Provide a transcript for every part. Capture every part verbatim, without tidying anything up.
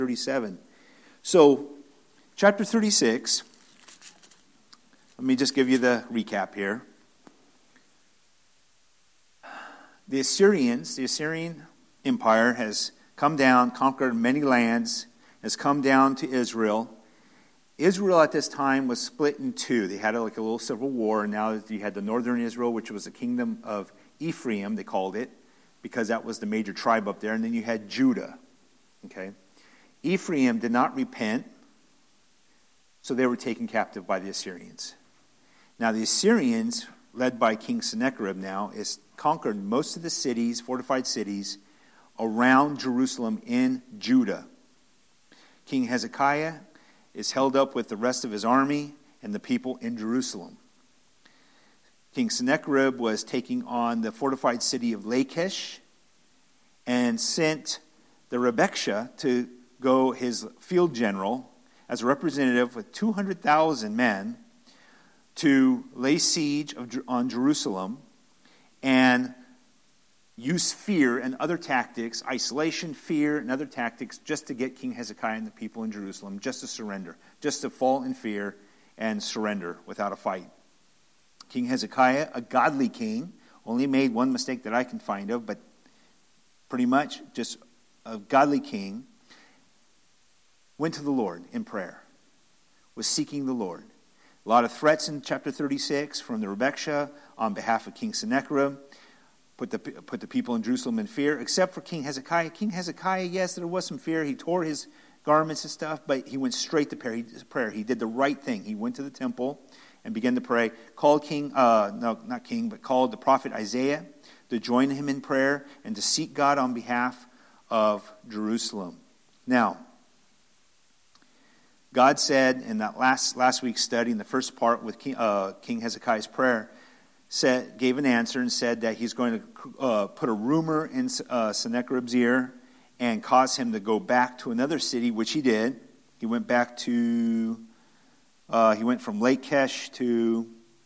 thirty-seven. So, chapter thirty-six, let me just give you the recap here. The Assyrians, the Assyrian Empire has come down, conquered many lands, has come down to Israel. Israel at this time was split in two. They had like a little civil war, and now you had the northern Israel, which was the kingdom of Ephraim, they called it, because that was the major tribe up there, and then you had Judah. Okay, Ephraim did not repent, so they were taken captive by the Assyrians. Now the Assyrians, led by King Sennacherib now, is conquered most of the cities, fortified cities, around Jerusalem in Judah. King Hezekiah is held up with the rest of his army and the people in Jerusalem. King Sennacherib was taking on the fortified city of Lachish and sent the Rebekah to go, his field general, as a representative with two hundred thousand men to lay siege of, on Jerusalem and use fear and other tactics, isolation, fear, and other tactics, just to get King Hezekiah and the people in Jerusalem just to surrender, just to fall in fear and surrender without a fight. King Hezekiah, a godly king, only made one mistake that I can find of, but pretty much just a godly king, went to the Lord in prayer, was seeking the Lord. A lot of threats in chapter thirty-six from the Rebekah on behalf of King Sennacherib. Put the, put the people in Jerusalem in fear, except for King Hezekiah. King Hezekiah, yes, there was some fear. He tore his garments and stuff, but he went straight to prayer. He did the right thing. He went to the temple and began to pray. Called King, uh, no, not King, but called the prophet Isaiah to join him in prayer and to seek God on behalf of Jerusalem. Now, God said in that last last week's study, in the first part with King, uh, King Hezekiah's prayer, said, gave an answer and said that he's going to uh, put a rumor in uh, Sennacherib's ear and cause him to go back to another city, which he did. He went back to, uh, he went from Lachish to,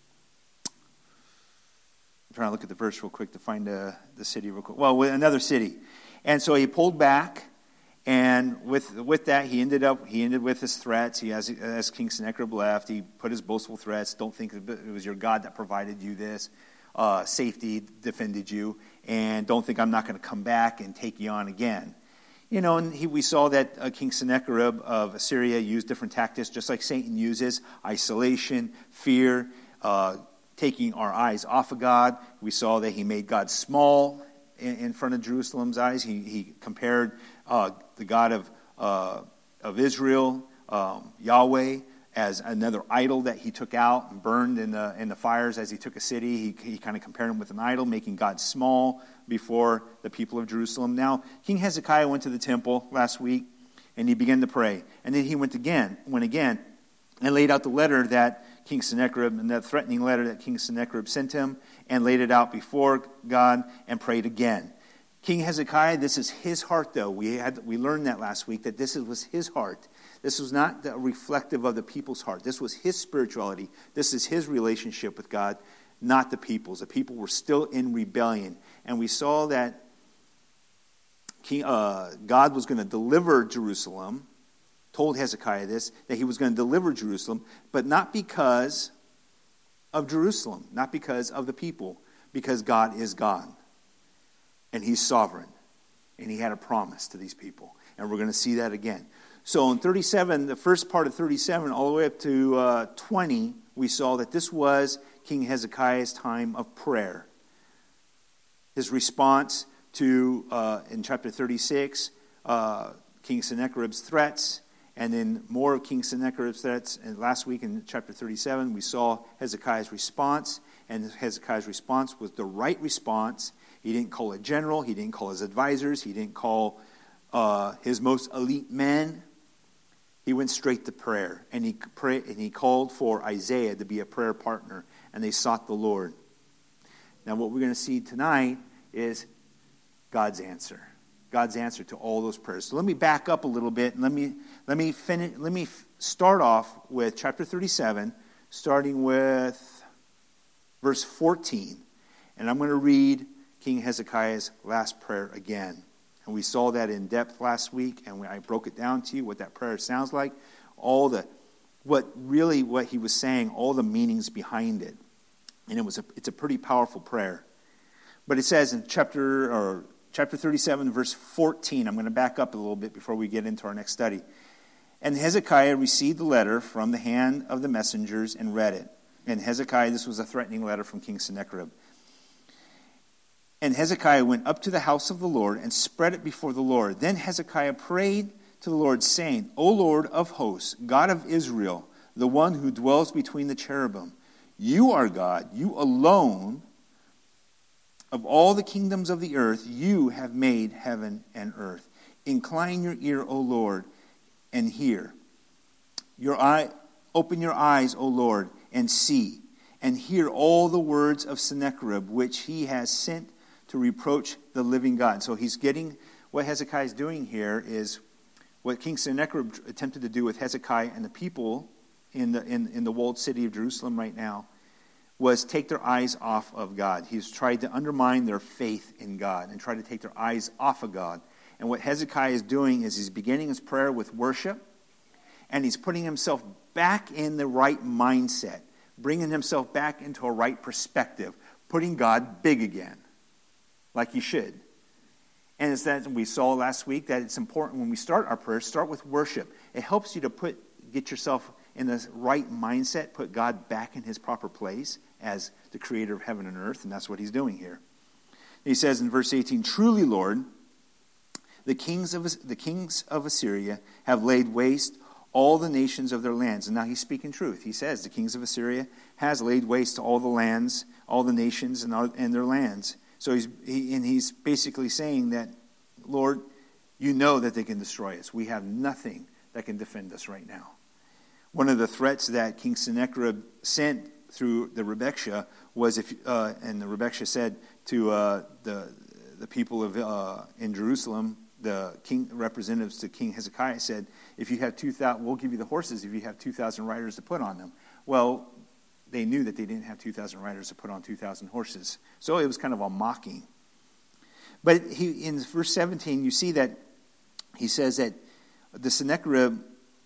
I'm trying to look at the verse real quick to find uh, the city real quick. Well, another city. And so he pulled back, and with with that, he ended up, he ended with his threats. He, as, as King Sennacherib left, he put his boastful threats. Don't think it was your God that provided you this. Uh, safety defended you. And don't think I'm not going to come back and take you on again. You know, and he, we saw that uh, King Sennacherib of Assyria used different tactics, just like Satan uses: isolation, fear, uh, taking our eyes off of God. We saw that he made God small in, in front of Jerusalem's eyes. He, he compared uh, the God of uh, of Israel, um, Yahweh, as another idol that he took out and burned in the in the fires as he took a city. He, he kind of compared him with an idol, making God small before the people of Jerusalem. Now, King Hezekiah went to the temple last week, and he began to pray. And then he went again, went again, and laid out the letter that King Sennacherib, and that threatening letter that King Sennacherib sent him, and laid it out before God and prayed again. King Hezekiah, this is his heart, though. We had we learned that last week, that this was his heart. This was not reflective of the people's heart. This was his spirituality. This is his relationship with God, not the people's. The people were still in rebellion. And we saw that King, uh, God was going to deliver Jerusalem, told Hezekiah this, that he was going to deliver Jerusalem, but not because of Jerusalem, not because of the people, because God is God. And he's sovereign. And he had a promise to these people. And we're going to see that again. So in thirty-seven, the first part of thirty-seven, all the way up to uh, twenty, we saw that this was King Hezekiah's time of prayer. His response to, uh, in chapter thirty-six, uh, King Sennacherib's threats, and then more of King Sennacherib's threats. And last week in chapter thirty-seven, we saw Hezekiah's response, and Hezekiah's response was the right response. He didn't call a general, he didn't call his advisors, he didn't call uh, his most elite men. He went straight to prayer, and he pray, and he called for Isaiah to be a prayer partner, and they sought the Lord. Now, what we're going to see tonight is God's answer. God's answer to all those prayers. So let me back up a little bit, and let me let me finish. Let me start off with chapter thirty-seven, starting with verse fourteen, and I'm going to read King Hezekiah's last prayer again. And we saw that in depth last week, and when I broke it down to you, what that prayer sounds like, all the, what really what he was saying, all the meanings behind it. And it was a, it's a pretty powerful prayer. But it says in chapter or chapter thirty-seven, verse fourteen, I'm going to back up a little bit before we get into our next study. And Hezekiah received the letter from the hand of the messengers and read it. And Hezekiah, this was a threatening letter from King Sennacherib. And Hezekiah went up to the house of the Lord and spread it before the Lord. Then Hezekiah prayed to the Lord, saying, O Lord of hosts, God of Israel, the one who dwells between the cherubim, you are God, you alone of all the kingdoms of the earth, you have made heaven and earth. Incline your ear, O Lord, and hear. Your eye, open your eyes, O Lord, and see, and hear all the words of Sennacherib, which he has sent to reproach the living God. So he's getting, what Hezekiah is doing here is what King Sennacherib attempted to do with Hezekiah and the people in the in, in the walled city of Jerusalem right now, was take their eyes off of God. He's tried to undermine their faith in God and try to take their eyes off of God. And what Hezekiah is doing is he's beginning his prayer with worship, and he's putting himself back in the right mindset, bringing himself back into a right perspective, putting God big again, like he should. And it's that we saw last week that it's important when we start our prayers, start with worship. It helps you to put get yourself in the right mindset, put God back in his proper place as the creator of heaven and earth, and that's what he's doing here. He says in verse eighteen, Truly, Lord, the kings of the kings of Assyria have laid waste all the nations of their lands. And now he's speaking truth. He says the kings of Assyria has laid waste to all the lands, all the nations and, all, and their lands. So he's he, and he's basically saying that, Lord, you know that they can destroy us. We have nothing that can defend us right now. One of the threats that King Sennacherib sent through the Rebekah was, if uh, and the Rebekah said to uh, the the people of uh, in Jerusalem, the king representatives to King Hezekiah said, if you have two thousand, we'll give you the horses if you have two thousand riders to put on them. Well, they knew that they didn't have two thousand riders to put on two thousand horses. So it was kind of a mocking. But he, in verse seventeen, you see that he says that the Sennacherib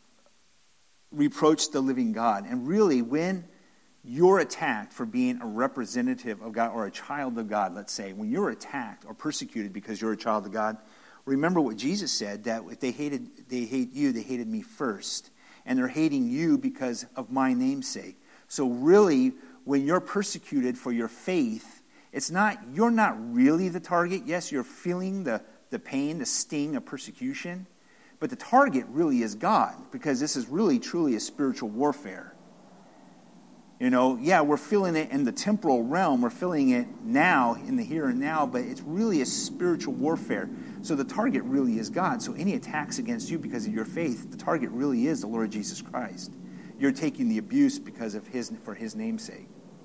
reproached the living God. And really, when you're attacked for being a representative of God or a child of God, let's say, when you're attacked or persecuted because you're a child of God, remember what Jesus said, that if they hated, they hate you, they hated me first. And they're hating you because of my name's sake. So really, when you're persecuted for your faith, it's not, you're not really the target. Yes, you're feeling the, the pain, the sting of persecution. But the target really is God, because this is really, truly a spiritual warfare. You know, yeah, we're feeling it in the temporal realm. We're feeling it now, in the here and now, but it's really a spiritual warfare. So the target really is God. So any attacks against you because of your faith, the target really is the Lord Jesus Christ. You're taking the abuse because of his for his name's sake.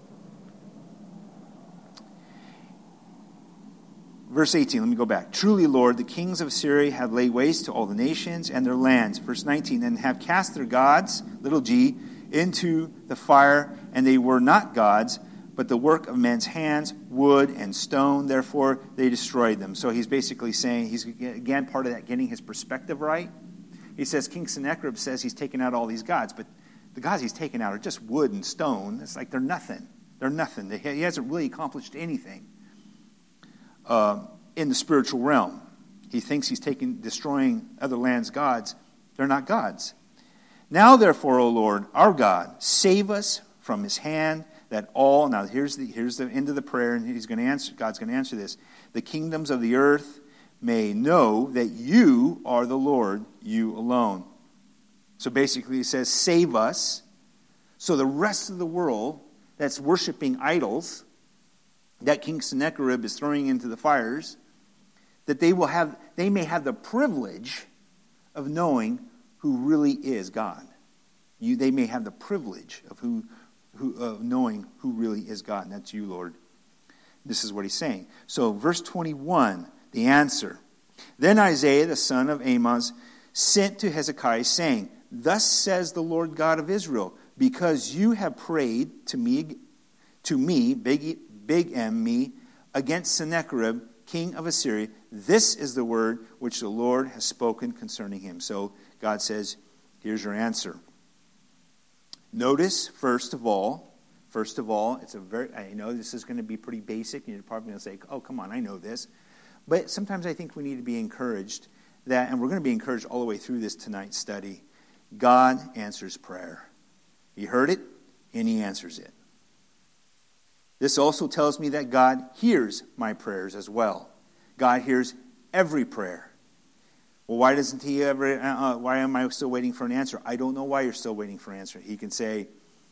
Verse eighteen, let me go back. Truly, Lord, the kings of Assyria have laid waste to all the nations and their lands. Verse nineteen, and have cast their gods, little g, into the fire, and they were not gods, but the work of men's hands, wood and stone. Therefore, they destroyed them. So he's basically saying, he's again part of that getting his perspective right. He says, King Sennacherib says he's taken out all these gods, but the gods he's taken out are just wood and stone. It's like they're nothing. They're nothing. He hasn't really accomplished anything uh, in the spiritual realm. He thinks he's taking, destroying other lands' gods. They're not gods. Now, therefore, O Lord, our God, save us from his hand, that all, now here's the here's the end of the prayer, and he's going to answer, God's going to answer this. The kingdoms of the earth may know that you are the Lord, you alone. So basically he says, save us, so the rest of the world that's worshiping idols that King Sennacherib is throwing into the fires, that they will have, they may have the privilege of knowing who really is God. You, they may have the privilege of who, who of knowing who really is God, and that's you, Lord. This is what he's saying. So verse twenty-one, the answer. Then Isaiah, the son of Amoz, sent to Hezekiah, saying, Thus says the Lord God of Israel, because you have prayed to me, to me, big, big M, me, against Sennacherib, king of Assyria, This is the word which the Lord has spoken concerning him. So God says, here's your answer. Notice, first of all, first of all, it's a very, I know this is going to be pretty basic, and you're probably going to say, oh, come on, I know this. But sometimes I think we need to be encouraged that, and we're going to be encouraged all the way through this tonight's study, God answers prayer. He heard it, and he answers it. This also tells me that God hears my prayers as well. God hears every prayer. Well, why doesn't he ever, uh, why am I still waiting for an answer? I don't know why you're still waiting for an answer. He can say,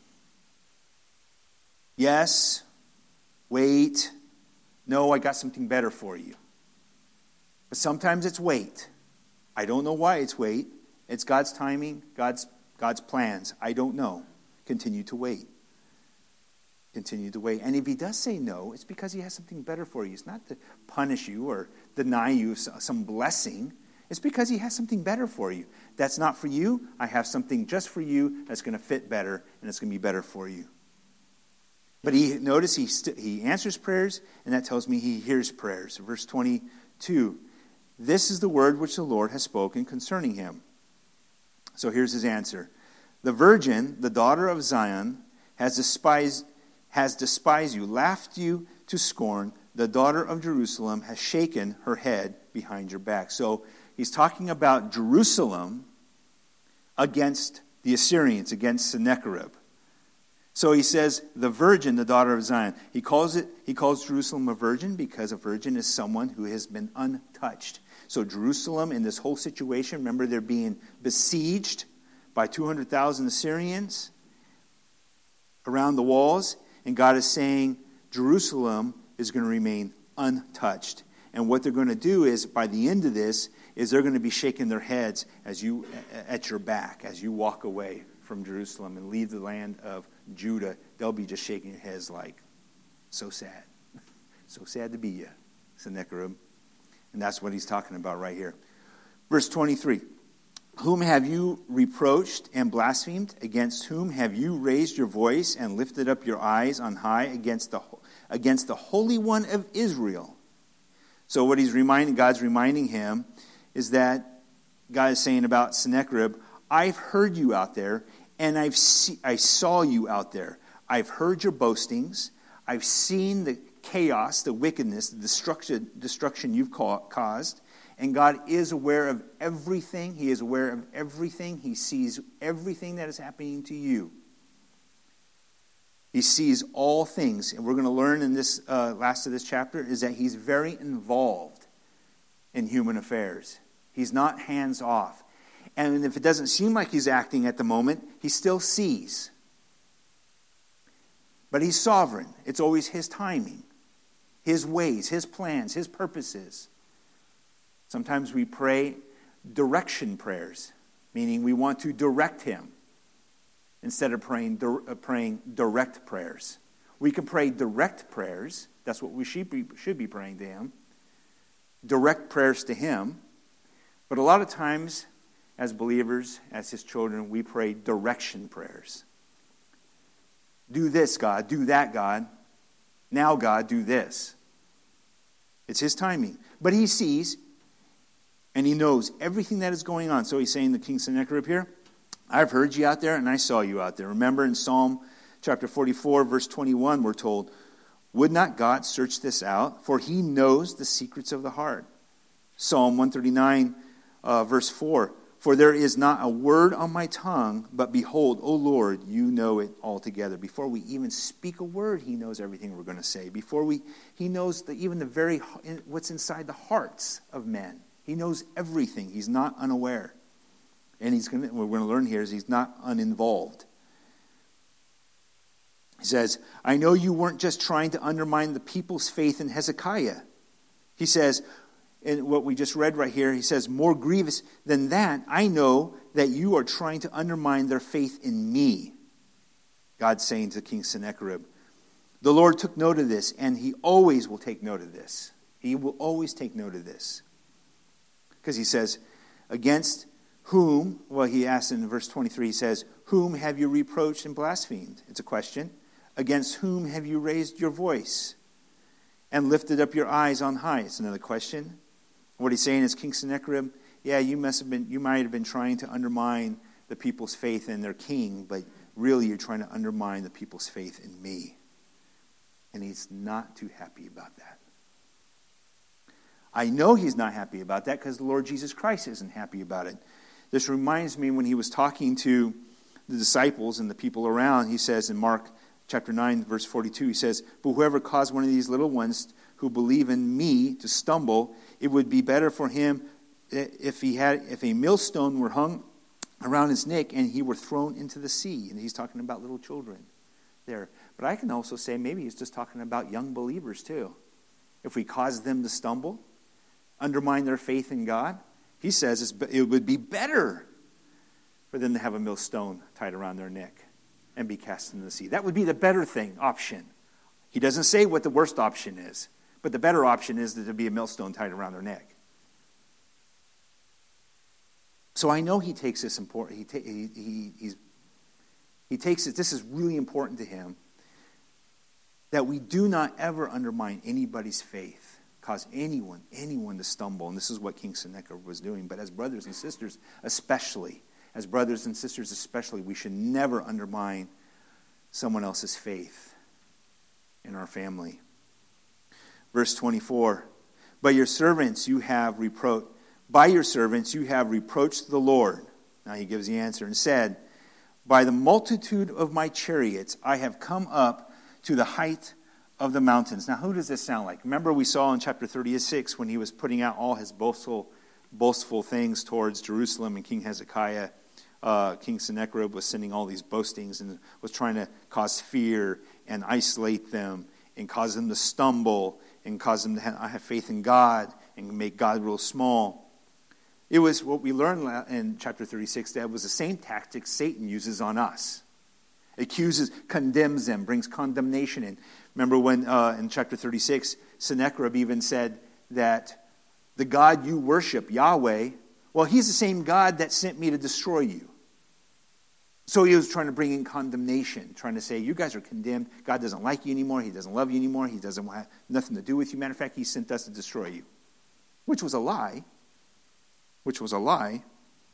yes, wait, no, I got something better for you. But sometimes it's wait. I don't know why it's wait. It's God's timing, God's God's plans. I don't know. Continue to wait. Continue to wait. And if he does say no, it's because he has something better for you. It's not to punish you or deny you some blessing. It's because he has something better for you. That's not for you. I have something just for you that's going to fit better, and it's going to be better for you. But he notice he st- he answers prayers, and that tells me he hears prayers. Verse twenty-two, this is the word which the Lord has spoken concerning him. So here's his answer. The virgin, the daughter of Zion, has despised, has despised you, laughed you to scorn. The daughter of Jerusalem has shaken her head behind your back. So he's talking about Jerusalem against the Assyrians, against Sennacherib. So he says, the virgin, the daughter of Zion. He calls it. He calls Jerusalem a virgin because a virgin is someone who has been untouched. So Jerusalem, in this whole situation, remember they're being besieged by two hundred thousand Assyrians around the walls. And God is saying Jerusalem is going to remain untouched. And what they're going to do is, by the end of this, is they're going to be shaking their heads as you at your back, as you walk away from Jerusalem and leave the land of Judah. They'll be just shaking their heads like, so sad. So sad to be you, Sennacherib. And that's what he's talking about right here. Verse twenty-three. Whom have you reproached and blasphemed? Against whom have you raised your voice and lifted up your eyes on high against the against the Holy One of Israel? So what he's reminding, God's reminding him, is that God is saying about Sennacherib, I've heard you out there, and I've see, I saw you out there. I've heard your boastings. I've seen the chaos, the wickedness, the destruction, destruction you've caused. And God is aware of everything. He is aware of everything. He sees everything that is happening to you. He sees all things. And we're going to learn in this uh, last of this chapter is that he's very involved in human affairs. He's not hands off. And if it doesn't seem like he's acting at the moment, he still sees. But he's sovereign. It's always his timing, his ways, his plans, his purposes. Sometimes we pray direction prayers, meaning we want to direct him instead of praying, uh, praying direct prayers. We can pray direct prayers. That's what we should be, should be praying to him. Direct prayers to him. But a lot of times, as believers, as his children, we pray direction prayers. Do this, God. Do that, God. Now, God, do this. It's his timing. But he sees and he knows everything that is going on. So he's saying to King Sennacherib here, I've heard you out there and I saw you out there. Remember in Psalm chapter forty-four, verse twenty-one, we're told, would not God search this out? For he knows the secrets of the heart. Psalm one thirty-nine, uh, verse four, for there is not a word on my tongue, but behold, O Lord, you know it altogether. Before we even speak a word, he knows everything we're going to say. Before we, he knows the, even the very what's inside the hearts of men. He knows everything. He's not unaware. And he's going to, what we're going to learn here is he's not uninvolved. He says, I know you weren't just trying to undermine the people's faith in Hezekiah. He says, in what we just read right here, he says, more grievous than that, I know that you are trying to undermine their faith in me. God's saying to King Sennacherib, the Lord took note of this, and he always will take note of this. He will always take note of this. Because he says, against whom, well, he asks in verse twenty-three, he says, whom have you reproached and blasphemed? It's a question. Against whom have you raised your voice and lifted up your eyes on high? It's another question. What he's saying is, King Sennacherib, yeah, you must have been, you might have been trying to undermine the people's faith in their king, but really you're trying to undermine the people's faith in me. And he's not too happy about that. I know he's not happy about that because the Lord Jesus Christ isn't happy about it. This reminds me when he was talking to the disciples and the people around, he says in Mark chapter nine, verse forty-two, he says, "But whoever caused one of these little ones who believe in me to stumble, it would be better for him if he had if a millstone were hung around his neck and he were thrown into the sea." And he's talking about little children there. But I can also say maybe he's just talking about young believers too. If we cause them to stumble, undermine their faith in God, he says it would be better for them to have a millstone tied around their neck and be cast into the sea. That would be the better thing, option. He doesn't say what the worst option is, but the better option is that there be a millstone tied around their neck. So I know he takes this important. He, ta- he, he, he's, he takes it. This is really important to him, that we do not ever undermine anybody's faith, cause anyone, anyone to stumble. And this is what King Sennacherib was doing. But as brothers and sisters, especially, as brothers and sisters especially, we should never undermine someone else's faith in our family. Verse twenty-four, "But your servants you have reproached, by your servants you have reproached the Lord." Now he gives the answer and said, "By the multitude of my chariots I have come up to the height of the mountains." Now who does this sound like? Remember we saw in chapter thirty-six when he was putting out all his boastful, boastful things towards Jerusalem, and King Hezekiah, uh, King Sennacherib was sending all these boastings and was trying to cause fear and isolate them and cause them to stumble and cause them to have faith in God and make God real small. It was what we learned in chapter thirty-six, that was the same tactic Satan uses on us. Accuses, condemns them, brings condemnation in. Remember when uh, in chapter thirty-six, Sennacherib even said that the God you worship, Yahweh, well, he's the same God that sent me to destroy you. So he was trying to bring in condemnation, trying to say, you guys are condemned. God doesn't like you anymore. He doesn't love you anymore. He doesn't want nothing to do with you. Matter of fact, he sent us to destroy you. Which was a lie. Which was a lie.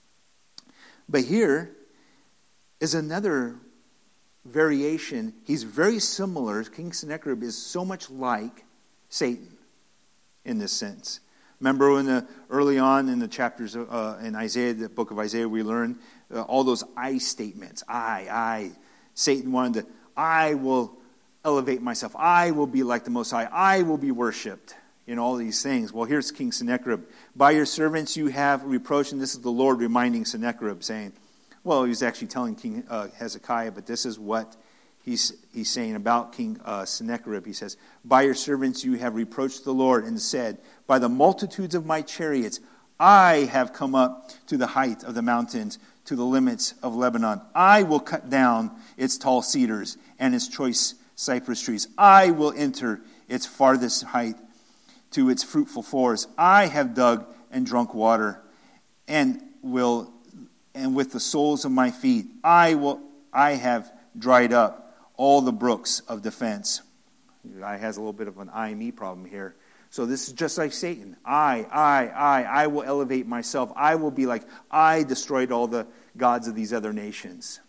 But here is another variation. He's very similar. King Sennacherib is so much like Satan in this sense. Remember when the, early on in the chapters uh, in Isaiah, the book of Isaiah, we learned uh, all those I statements. I, I. Satan wanted to, I will elevate myself. I will be like the Most High. I will be worshipped. In all these things. Well, here's King Sennacherib. By your servants you have reproached, and this is the Lord reminding Sennacherib, saying, well, he was actually telling King uh, Hezekiah, but this is what he's he's saying about King uh, Sennacherib. He says, by your servants you have reproached the Lord and said, by the multitudes of my chariots I have come up to the height of the mountains, to the limits of Lebanon. I will cut down its tall cedars and its choice cypress trees. I will enter its farthest height to its fruitful forests. I have dug and drunk water, and will, and with the soles of my feet, I will. I have dried up all the brooks of defense. I has a little bit of an I me problem here. So this is just like Satan. I, I, I, I will elevate myself. I will be like, I destroyed all the gods of these other nations.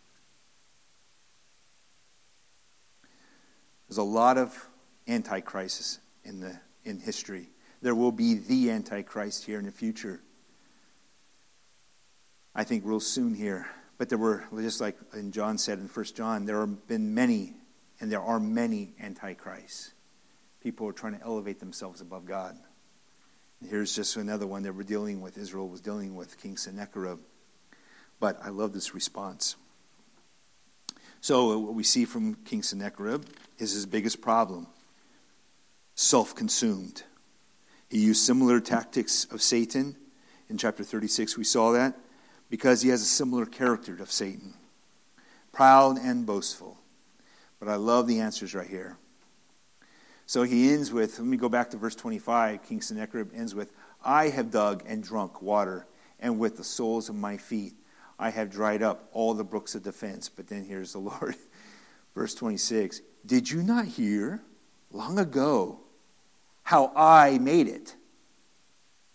There's a lot of antichrists in the in history. There will be the Antichrist here in the future. I think real soon here. But there were, just like in John said in First John, there have been many, and there are many Antichrists. People are trying to elevate themselves above God. And here's just another one that we're dealing with. Israel was dealing with King Sennacherib. But I love this response. So what we see from King Sennacherib is his biggest problem. Self-consumed. He used similar tactics of Satan. In chapter thirty-six we saw that. Because he has a similar character of Satan. Proud and boastful. But I love the answers right here. So he ends with, let me go back to verse twenty-five. King Sennacherib ends with, I have dug and drunk water, and with the soles of my feet I have dried up all the brooks of defense. But then here's the Lord. Verse twenty-six. Did you not hear long ago how I made it?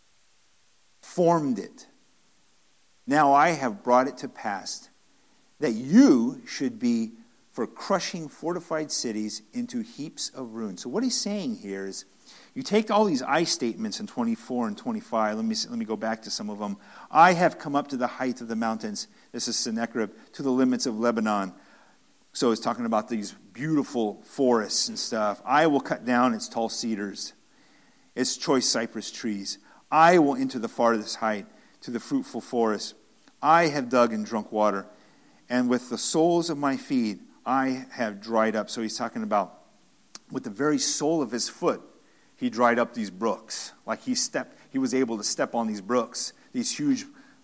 formed it. Now I have brought it to pass that you should be for crushing fortified cities into heaps of ruins. So what he's saying here is, you take all these I statements in twenty-four and twenty-five. Let me let me go back to some of them. I have come up to the height of the mountains. This is Sennacherib, to the limits of Lebanon. So it's talking about these beautiful forests and stuff. I will cut down its tall cedars, its choice cypress trees. I will enter the farthest height, to the fruitful forest. I have dug and drunk water, and with the soles of my feet I have dried up. So he's talking about with the very sole of his foot, he dried up these brooks. Like he stepped, he was able to step on these brooks, these huge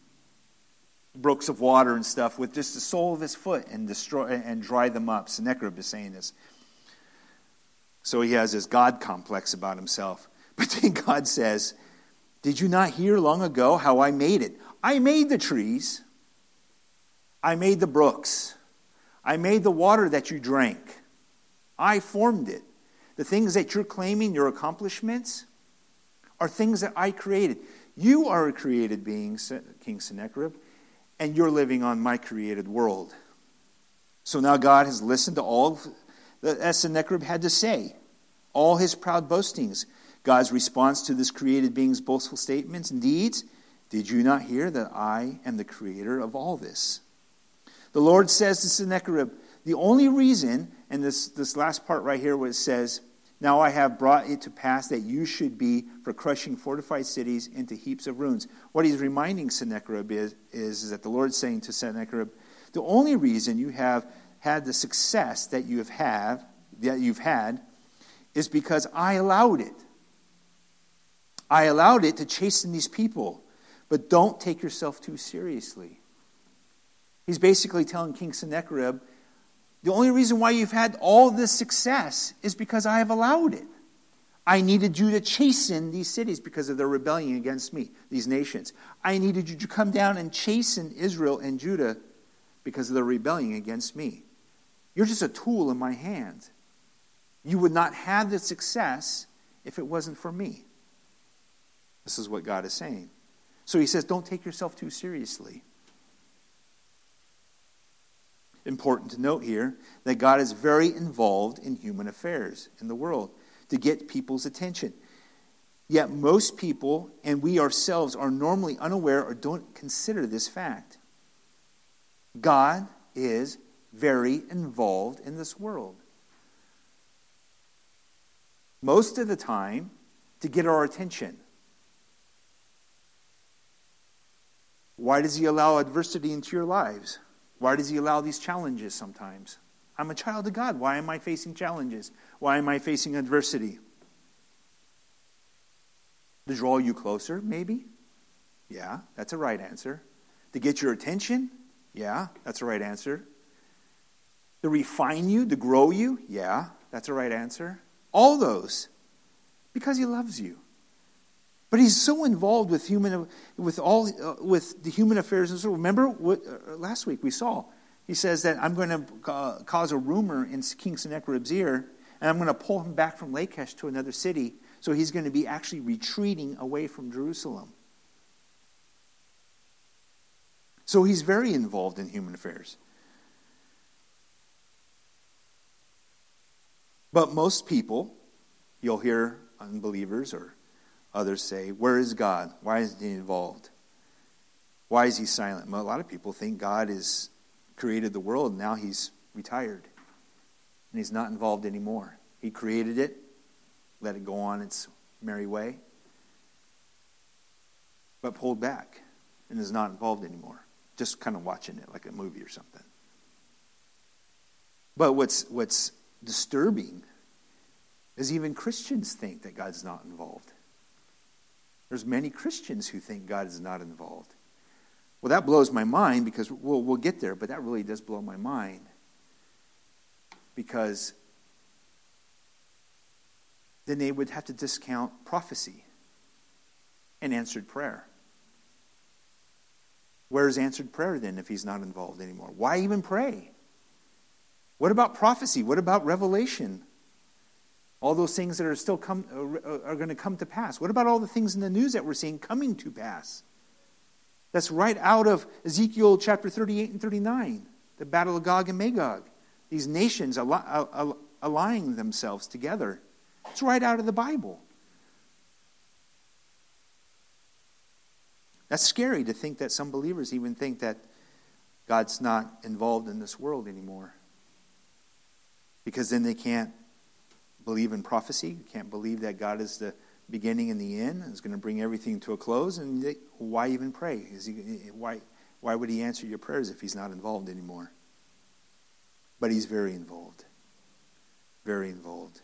brooks of water and stuff, with just the sole of his foot, and destroy and dry them up. Sennacherib is saying this. So he has this God complex about himself. But then God says, did you not hear long ago how I made it? I made the trees. I made the brooks. I made the water that you drank. I formed it. The things that you're claiming, your accomplishments, are things that I created. You are a created being, King Sennacherib, and you're living on my created world. So now God has listened to all that Sennacherib had to say, all his proud boastings. God's response to this created being's boastful statements and deeds, did you not hear that I am the creator of all this? The Lord says to Sennacherib, the only reason, and this, this last part right here where it says, now I have brought it to pass that you should be for crushing fortified cities into heaps of ruins. What he's reminding Sennacherib is, is, is that the Lord's saying to Sennacherib, the only reason you have had the success that you have, have that you've had is because I allowed it. I allowed it to chasten these people, but don't take yourself too seriously. He's basically telling King Sennacherib, the only reason why you've had all this success is because I have allowed it. I needed you to chasten these cities because of their rebellion against me, these nations. I needed you to come down and chasten Israel and Judah because of their rebellion against me. You're just a tool in my hand. You would not have the success if it wasn't for me. This is what God is saying. So he says, don't take yourself too seriously. Important to note here that God is very involved in human affairs in the world to get people's attention. Yet most people, and we ourselves, are normally unaware or don't consider this fact. God is very involved in this world. Most of the time, to get our attention. Why does he allow adversity into your lives? Why does he allow these challenges sometimes? I'm a child of God. Why am I facing challenges? Why am I facing adversity? To draw you closer, maybe? Yeah, that's a right answer. To get your attention? Yeah, that's a right answer. To refine you, to grow you? Yeah, that's a right answer. All those. Because he loves you. But he's so involved with human, with all, uh, with the human affairs. And so remember what uh, last week we saw. He says that I'm going to uh, cause a rumor in King Sennacherib's ear, and I'm going to pull him back from Lachish to another city. So he's going to be actually retreating away from Jerusalem. So he's very involved in human affairs. But most people, you'll hear unbelievers or others say, where is God? Why isn't he involved? Why is he silent? Well, a lot of people think God has created the world and now he's retired. And he's not involved anymore. He created it, let it go on its merry way, but pulled back and is not involved anymore. Just kind of watching it like a movie or something. But what's what's disturbing is even Christians think that God's not involved. There's many Christians who think God is not involved. Well, that blows my mind because we'll, we'll get there, but that really does blow my mind. Because then they would have to discount prophecy and answered prayer. Where's answered prayer then if he's not involved anymore? Why even pray? What about prophecy? What about revelation? All those things that are still come are going to come to pass. What about all the things in the news that we're seeing coming to pass? That's right out of Ezekiel chapter thirty-eight and thirty-nine, the battle of Gog and Magog. These nations allying themselves together. It's right out of the Bible. That's scary to think that some believers even think that God's not involved in this world anymore. Because then they can't believe in prophecy, can't believe that God is the beginning and the end, is going to bring everything to a close, and they, why even pray? Is he, why, why would he answer your prayers if he's not involved anymore? But he's very involved. Very involved.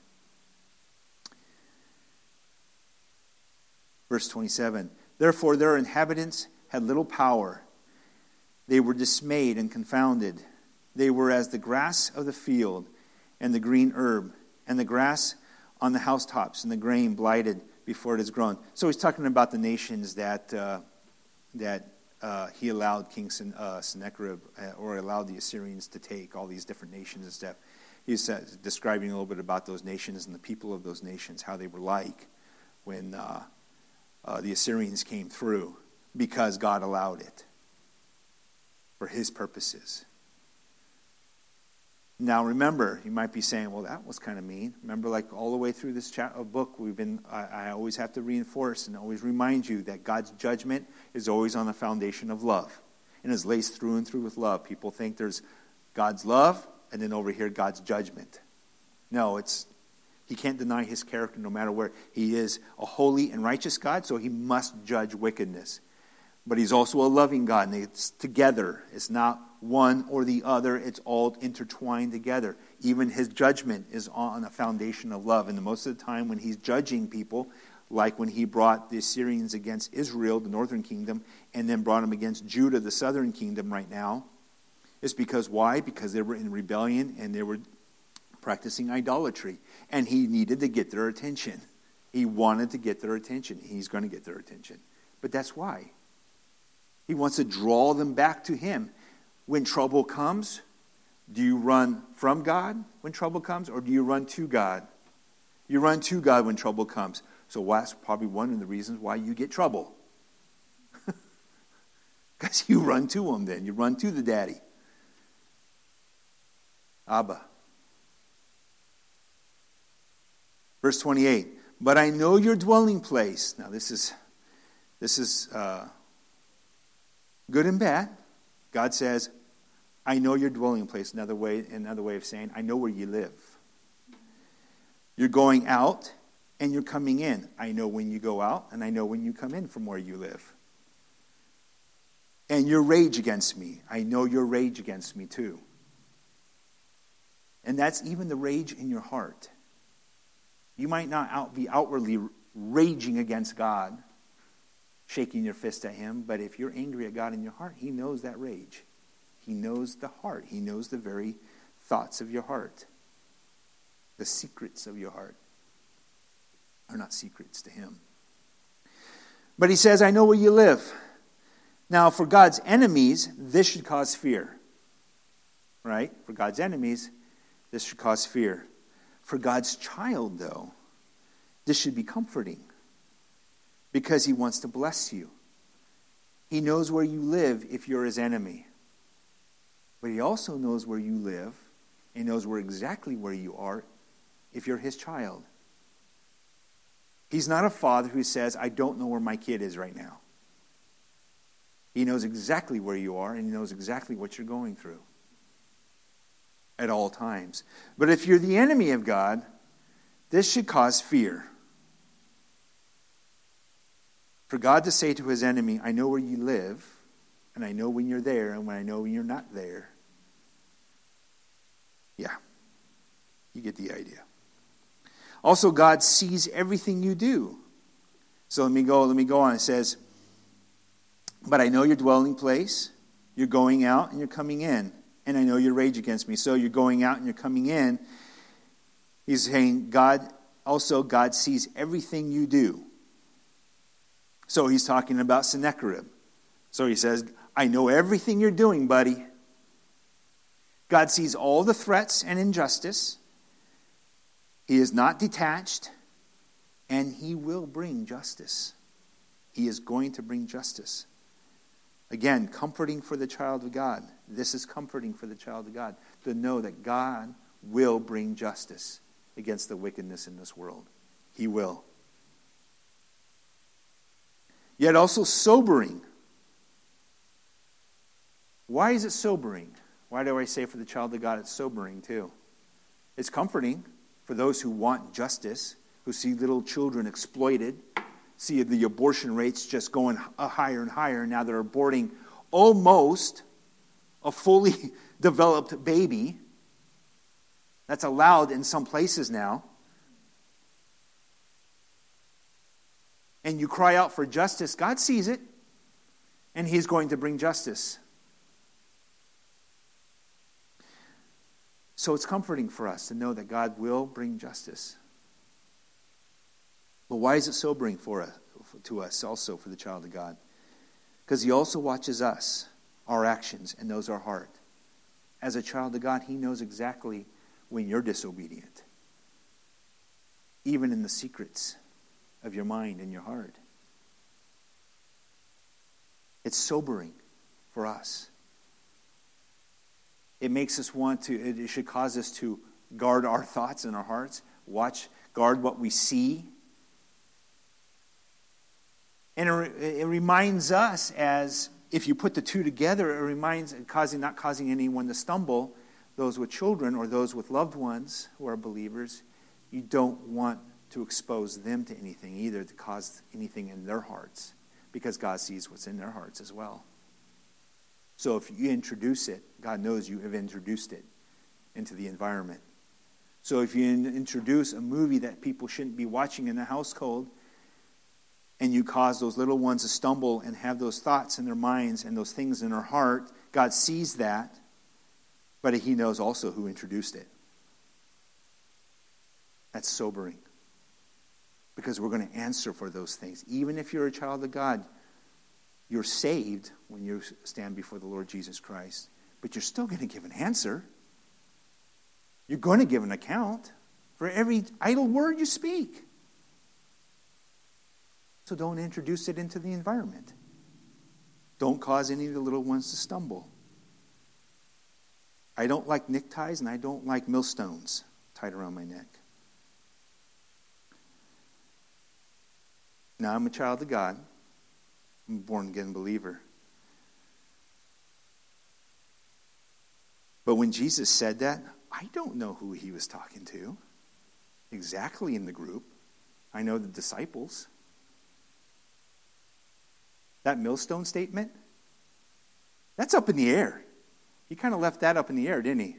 Verse twenty-seven, therefore their inhabitants had little power. They were dismayed and confounded. They were as the grass of the field and the green herb, and the grass on the housetops, and the grain blighted before it is grown. So he's talking about the nations that uh, that uh, he allowed King Sen- uh, Sennacherib, uh, or allowed the Assyrians to take, all these different nations and stuff. He's uh, describing a little bit about those nations and the people of those nations, how they were like when uh, uh, the Assyrians came through, because God allowed it for his purposes. Now remember, you might be saying, well, that was kind of mean. Remember, like all the way through this chat, uh, book, we've been. I, I always have to reinforce and always remind you that God's judgment is always on the foundation of love. And is laced through and through with love. People think there's God's love, and then over here, God's judgment. No, it's he can't deny his character no matter where. He is a holy and righteous God, so he must judge wickedness. But he's also a loving God, and it's together. It's not one or the other. It's all intertwined together. Even his judgment is on a foundation of love. And most of the time when he's judging people, like when he brought the Assyrians against Israel, the northern kingdom, and then brought them against Judah, the southern kingdom right now, it's because why? Because they were in rebellion and they were practicing idolatry. And he needed to get their attention. He wanted to get their attention. He's going to get their attention. But that's why. He wants to draw them back to him. When trouble comes, do you run from God when trouble comes, or do you run to God? You run to God when trouble comes. So that's probably one of the reasons why you get trouble. Because you run to him then. You run to the daddy. Abba. Verse twenty-eight. But I know your dwelling place. Now this is, this is uh, good and bad. God says, I know your dwelling place. Another way, another way of saying, I know where you live. You're going out and you're coming in. I know when you go out and I know when you come in from where you live. And your rage against me. I know your rage against me too. And that's even the rage in your heart. You might not out, be outwardly raging against God, shaking your fist at him, but if you're angry at God in your heart, he knows that rage. He knows the heart. He knows the very thoughts of your heart. The secrets of your heart are not secrets to him. But he says, I know where you live. Now, for God's enemies, this should cause fear. Right? For God's enemies, this should cause fear. For God's child, though, this should be comforting. Because he wants to bless you. He knows where you live if you're his enemy. But he also knows where you live. He knows where exactly where you are if you're his child. He's not a father who says, I don't know where my kid is right now. He knows exactly where you are, and he knows exactly what you're going through at all times. But if you're the enemy of God, this should cause fear. For God to say to his enemy, I know where you live, and I know when you're there, and when I know when you're not there. Yeah, you get the idea. Also, God sees everything you do. So let me go, let me go on. It says, but I know your dwelling place, you're going out and you're coming in, and I know your rage against me. So you're going out and you're coming in. He's saying, God, also God sees everything you do. So he's talking about Sennacherib. So he says, I know everything you're doing, buddy. God sees all the threats and injustice. He is not detached, and he will bring justice. He is going to bring justice Again, comforting for the child of God. This is comforting for the child of God, to know that God will bring justice against the wickedness in this world. He will. Yet also sobering. Why is it sobering? Why do I say for the child of God it's sobering too? It's comforting for those who want justice, who see little children exploited, see the abortion rates just going higher and higher. Now they're aborting almost a fully developed baby. That's allowed in some places now. And you cry out for justice. God sees it, and He's going to bring justice. So it's comforting for us to know that God will bring justice. But why is it sobering for us, to us also, for the child of God? Because He also watches us, our actions, and knows our heart. As a child of God, He knows exactly when you're disobedient. Even in the secrets of your mind and your heart. It's sobering for us. It makes us want to, it should cause us to guard our thoughts and our hearts. Watch, guard what we see. And it, it reminds us, as if you put the two together, it reminds, causing not causing anyone to stumble, those with children or those with loved ones who are believers, you don't want to expose them to anything either, to cause anything in their hearts, because God sees what's in their hearts as well. So if you introduce it, God knows you have introduced it into the environment. So if you introduce a movie that people shouldn't be watching in the household, and you cause those little ones to stumble and have those thoughts in their minds and those things in their heart, God sees that, but He knows also who introduced it. That's sobering. Because we're going to answer for those things. Even if you're a child of God, you're saved when you stand before the Lord Jesus Christ. But you're still going to give an answer. You're going to give an account for every idle word you speak. So don't introduce it into the environment. Don't cause any of the little ones to stumble. I don't like neckties and I don't like millstones tied around my neck. Now I'm a child of God. I'm a born-again believer. But when Jesus said that, I don't know who He was talking to exactly in the group. I know the disciples. That millstone statement, that's up in the air. He kind of left that up in the air, didn't He?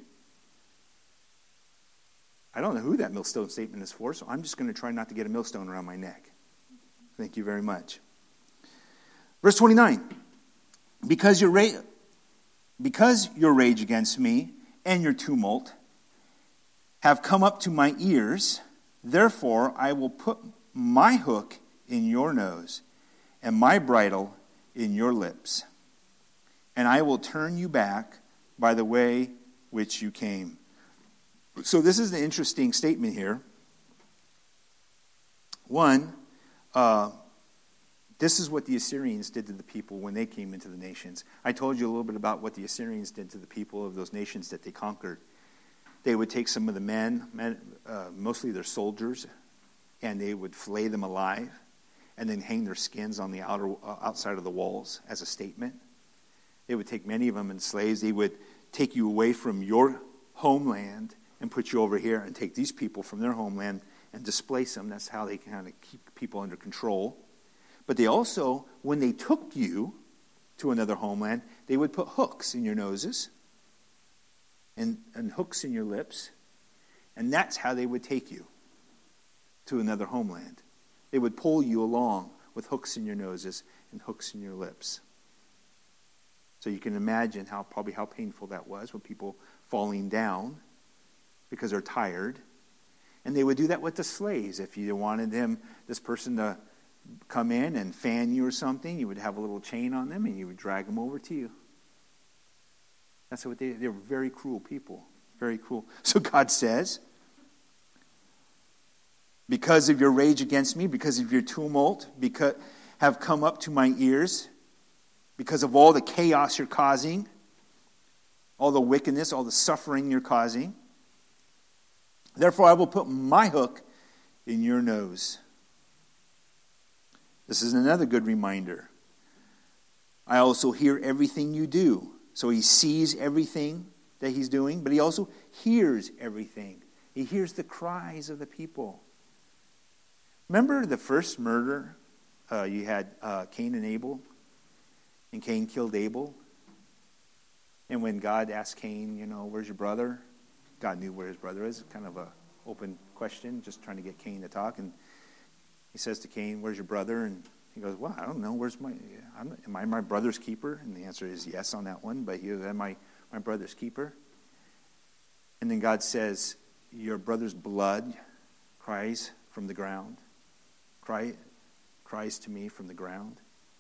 I don't know who that millstone statement is for, so I'm just going to try not to get a millstone around my neck. Thank you very much. Verse twenty-nine. Because your ra- because your rage against me and your tumult have come up to my ears, therefore I will put my hook in your nose and my bridle in your lips, and I will turn you back by the way which you came. So this is an interesting statement here. One, uh, this is what the Assyrians did to the people when they came into the nations. I told you a little bit about what the Assyrians did to the people of those nations that they conquered. They would take some of the men, men uh, mostly their soldiers, and they would flay them alive, and then hang their skins on the outer uh, outside of the walls as a statement. They would take many of them as slaves. They would take you away from your homeland and put you over here, and take these people from their homeland and displace them. That's how they kind of keep people under control. But they also, when they took you to another homeland, they would put hooks in your noses and, and hooks in your lips. And that's how they would take you to another homeland. They would pull you along with hooks in your noses and hooks in your lips. So you can imagine how probably how painful that was, when people falling down because they're tired. And they would do that with the slaves. If you wanted them, this person to come in and fan you or something, you would have a little chain on them and you would drag them over to you. That's what they, they're very cruel people. Very cruel. So God says, because of your rage against me, because of your tumult, because have come up to my ears, because of all the chaos you're causing, all the wickedness, all the suffering you're causing. Therefore, I will put my hook in your nose. This is another good reminder. I also hear everything you do. So he sees everything that he's doing, but he also hears everything. He hears the cries of the people. Remember the first murder? Uh, you had uh, Cain and Abel, and Cain killed Abel. And when God asked Cain, you know, where's your brother? God knew where his brother is. Kind of a open question, just trying to get Cain to talk. And he says to Cain, where's your brother? And he goes, well, I don't know. Where's my, I'm, am I my brother's keeper? And the answer is yes on that one. But he goes, am I my brother's keeper? And then God says, your brother's blood cries from the ground. Cry, cries to me from the ground.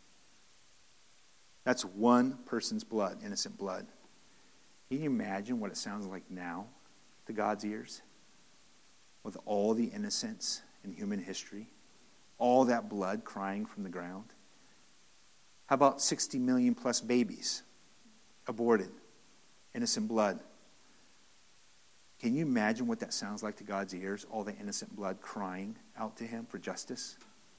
That's one person's blood, innocent blood. Can you imagine what it sounds like now to God's ears? With all the innocence in human history, all that blood crying from the ground. How about sixty million plus babies aborted? Innocent blood. Can you imagine what that sounds like to God's ears? All the innocent blood crying out to him for justice.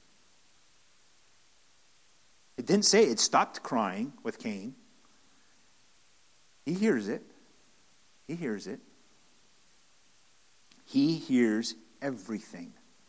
It didn't say it stopped crying with Cain. He hears it. He hears it. He hears everything.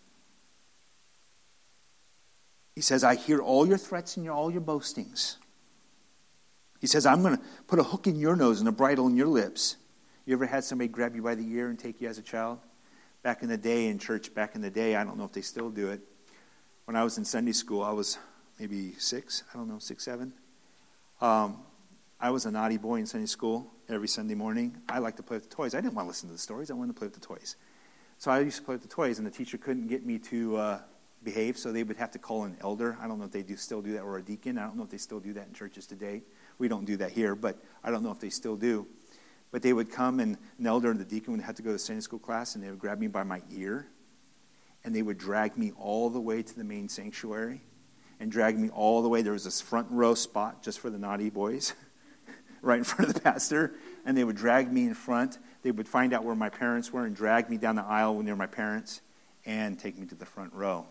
He says, I hear all your threats and your, all your boastings. He says, I'm going to put a hook in your nose and a bridle in your lips. You ever had somebody grab you by the ear and take you as a child? Back in the day in church, back in the day, I don't know if they still do it. When I was in Sunday school, I was maybe six, I don't know, six, seven. Um, I was a naughty boy in Sunday school every Sunday morning. I liked to play with the toys. I didn't want to listen to the stories. I wanted to play with the toys. So I used to play with the toys, and the teacher couldn't get me to uh, behave, so they would have to call an elder. I don't know if they do still do that, or a deacon. I don't know if they still do that in churches today. We don't do that here, but I don't know if they still do. But they would come, and an elder and the deacon would have to go to Sunday school class, and they would grab me by my ear, and they would drag me all the way to the main sanctuary, and drag me all the way. There was this front row spot just for the naughty boys, right in front of the pastor, and they would drag me in front. They would find out where my parents were and drag me down the aisle near my parents and take me to the front row.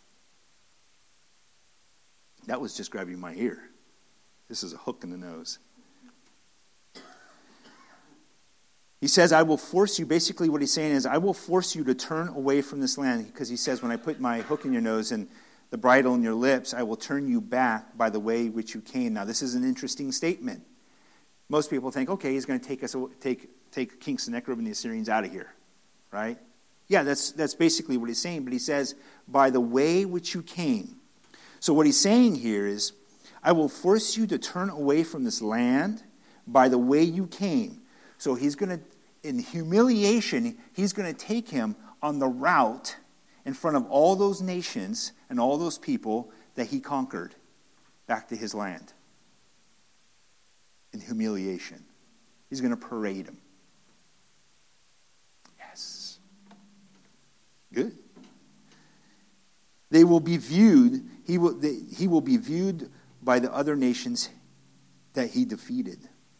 That was just grabbing my ear. This is a hook in the nose. He says, I will force you, basically what he's saying is, I will force you to turn away from this land. Because he says, when I put my hook in your nose and the bridle in your lips, I will turn you back by the way which you came. Now, this is an interesting statement. Most people think, okay, he's going to take us, take take King Sennacherib and the Assyrians out of here, right? Yeah, that's that's basically what he's saying. But he says, by the way which you came. So what he's saying here is, I will force you to turn away from this land by the way you came. So he's going to, in humiliation, he's going to take him on the route in front of all those nations and all those people that he conquered back to his land. In humiliation. He's going to parade him. Yes. Good. They will be viewed, he will, they, he will be viewed by the other nations that he defeated.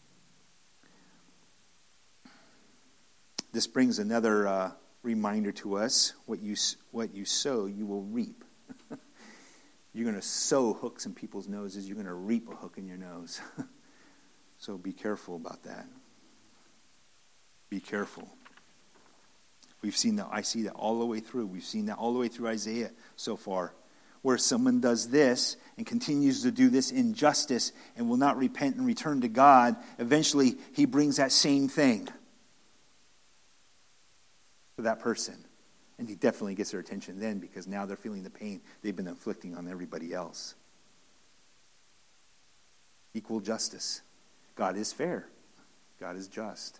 This brings another uh, reminder to us. What you what you sow, you will reap. You're going to sow hooks in people's noses. You're going to reap a hook in your nose. So be careful about that. Be careful. We've seen that. I see that all the way through. We've seen that all the way through Isaiah so far. Where someone does this and continues to do this injustice and will not repent and return to God, eventually he brings that same thing to that person. And he definitely gets their attention then, because now they're feeling the pain they've been inflicting on everybody else. Equal justice. God is fair. God is just.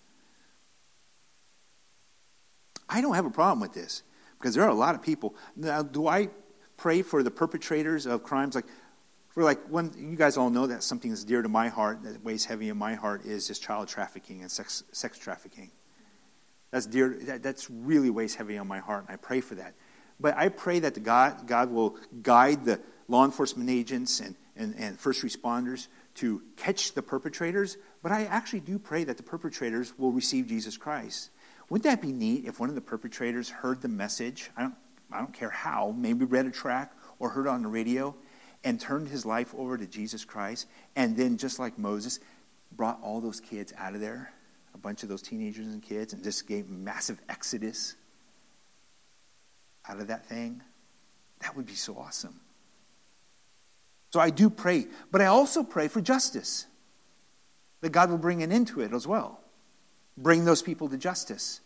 I don't have a problem with this, because there are a lot of people. Now, do I pray for the perpetrators of crimes? Like, for like one, you guys all know that something that's dear to my heart, that weighs heavy in my heart, is just child trafficking and sex sex trafficking. That's dear. That, that's really weighs heavy on my heart, and I pray for that. But I pray that the God God will guide the law enforcement agents and, and, and first responders to catch the perpetrators, but I actually do pray that the perpetrators will receive Jesus Christ. Wouldn't that be neat if one of the perpetrators heard the message? I don't, I don't care how, maybe read a track or heard it on the radio and turned his life over to Jesus Christ, and then just like Moses, brought all those kids out of there, a bunch of those teenagers and kids, and just gave massive exodus out of that thing. That would be so awesome. So I do pray, but I also pray for justice, that God will bring an end to it as well. Bring those people to justice.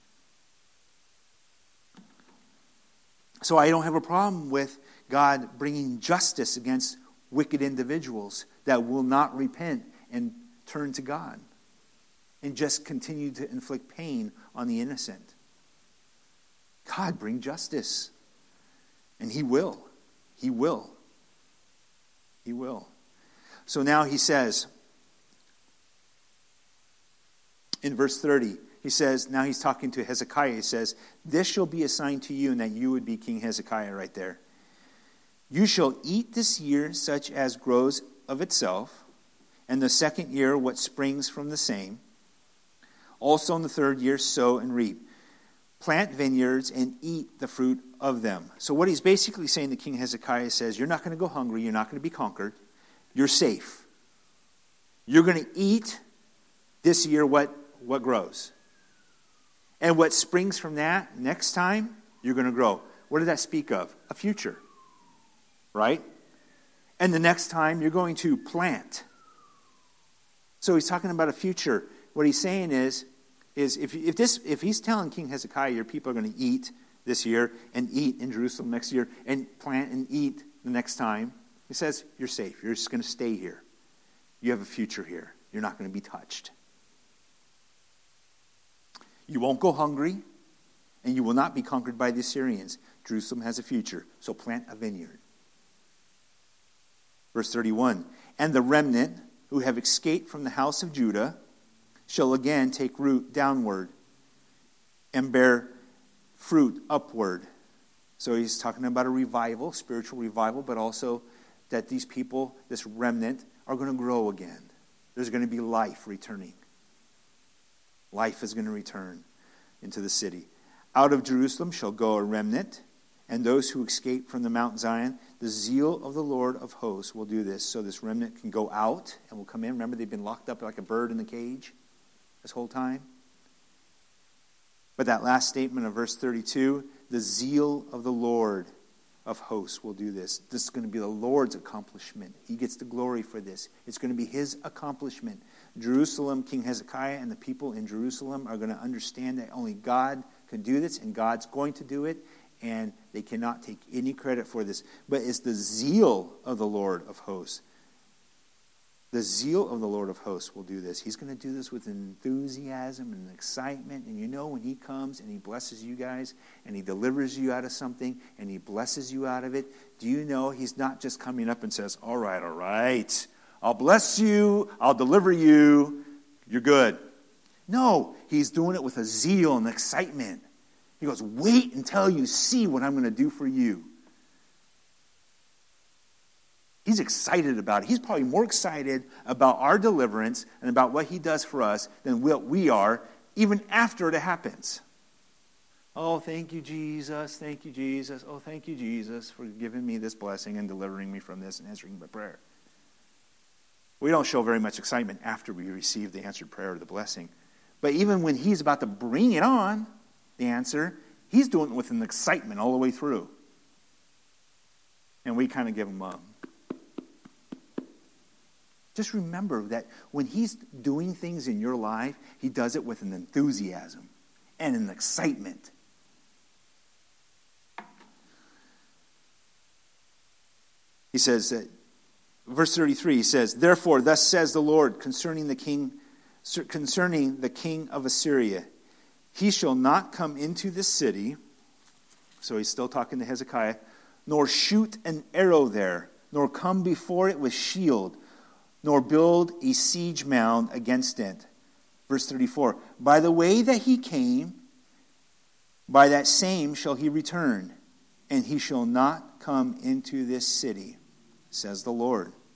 So I don't have a problem with God bringing justice against wicked individuals that will not repent and turn to God and just continue to inflict pain on the innocent. God, bring justice. And he will. He will. He will. So now he says, in verse thirty, he says, now he's talking to Hezekiah, he says, this shall be a sign to you, and that you would be King Hezekiah right there. You shall eat this year such as grows of itself, and the second year what springs from the same. Also in the third year sow and reap. Plant vineyards and eat the fruit of them. So what he's basically saying to King Hezekiah says, you're not going to go hungry, you're not going to be conquered, you're safe. You're going to eat this year what, what grows. And what springs from that, next time, you're going to grow. What does that speak of? A future. Right? And the next time, you're going to plant. So he's talking about a future. What he's saying is, is if if this if he's telling King Hezekiah, your people are going to eat this year and eat in Jerusalem next year and plant and eat the next time, he says, you're safe. You're just going to stay here. You have a future here. You're not going to be touched. You won't go hungry, and you will not be conquered by the Assyrians. Jerusalem has a future, so plant a vineyard. Verse thirty-one, and the remnant who have escaped from the house of Judah shall again take root downward and bear fruit upward. So he's talking about a revival, spiritual revival, but also that these people, this remnant, are going to grow again. There's going to be life returning. Life is going to return into the city. Out of Jerusalem shall go a remnant, and those who escape from the Mount Zion, the zeal of the Lord of hosts will do this. So this remnant can go out and will come in. Remember, they've been locked up like a bird in the cage this whole time. But that last statement of verse thirty-two, the zeal of the Lord of hosts will do this. This is going to be the Lord's accomplishment. He gets the glory for this. It's going to be his accomplishment. Jerusalem, King Hezekiah, and the people in Jerusalem are going to understand that only God can do this, and God's going to do it, and they cannot take any credit for this. But it's the zeal of the Lord of hosts. The zeal of the Lord of hosts will do this. He's going to do this with enthusiasm and excitement. And you know, when he comes and he blesses you guys and he delivers you out of something and he blesses you out of it, do you know he's not just coming up and says, all right, all right, I'll bless you, I'll deliver you, you're good. No, he's doing it with a zeal and excitement. He goes, wait until you see what I'm going to do for you. He's excited about it. He's probably more excited about our deliverance and about what he does for us than what we are, even after it happens. Oh, thank you, Jesus. Thank you, Jesus. Oh, thank you, Jesus, for giving me this blessing and delivering me from this and answering my prayer. We don't show very much excitement after we receive the answered prayer or the blessing. But even when he's about to bring it on, the answer, he's doing it with an excitement all the way through. And we kind of give him a... Just remember that when he's doing things in your life, he does it with an enthusiasm and an excitement. He says that, verse thirty-three, he says, therefore, thus says the Lord concerning the king, concerning the king of Assyria, he shall not come into this city, so he's still talking to Hezekiah, nor shoot an arrow there, nor come before it with shield, nor build a siege mound against it. Verse thirty-four, by the way that he came, by that same shall he return, and he shall not come into this city, says the Lord.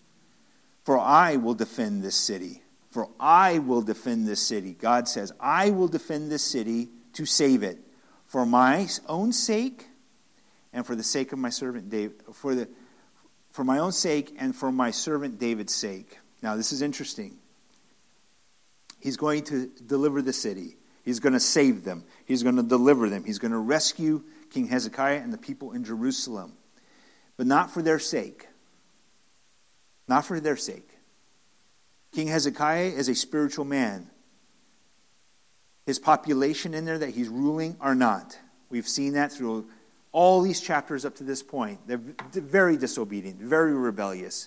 For I will defend this city. For I will defend this city. God says, I will defend this city to save it. For my own sake and for the sake of my servant David. For, the, for my own sake and for my servant David's sake. Now this is interesting. He's going to deliver the city. He's going to save them. He's going to deliver them. He's going to rescue King Hezekiah and the people in Jerusalem. But not for their sake. Not for their sake. King Hezekiah is a spiritual man. His population in there that he's ruling are not. We've seen that through all these chapters up to this point. They're very disobedient, very rebellious,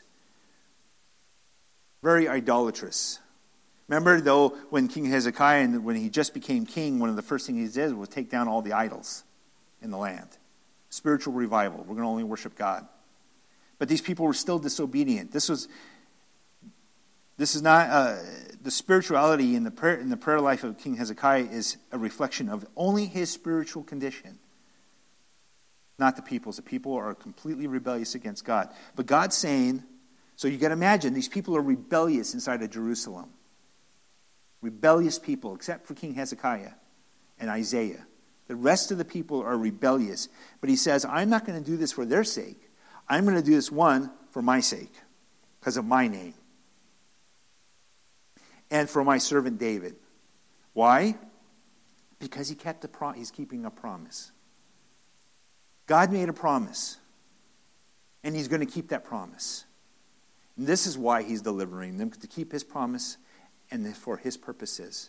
very idolatrous. Remember, though, when King Hezekiah, and when he just became king, one of the first things he did was take down all the idols in the land. Spiritual revival. We're going to only worship God. But these people were still disobedient. This was, this is not uh, the spirituality in the prayer in the prayer life of King Hezekiah is a reflection of only his spiritual condition, not the people's. The people are completely rebellious against God. But God's saying, so you got to imagine these people are rebellious inside of Jerusalem. Rebellious people, except for King Hezekiah and Isaiah. The rest of the people are rebellious. But he says, I'm not going to do this for their sake. I'm going to do this, one, for my sake, because of my name. And for my servant David. Why? Because he kept a pro- he's keeping a promise. God made a promise. And he's going to keep that promise. And this is why he's delivering them, to keep his promise and for his purposes.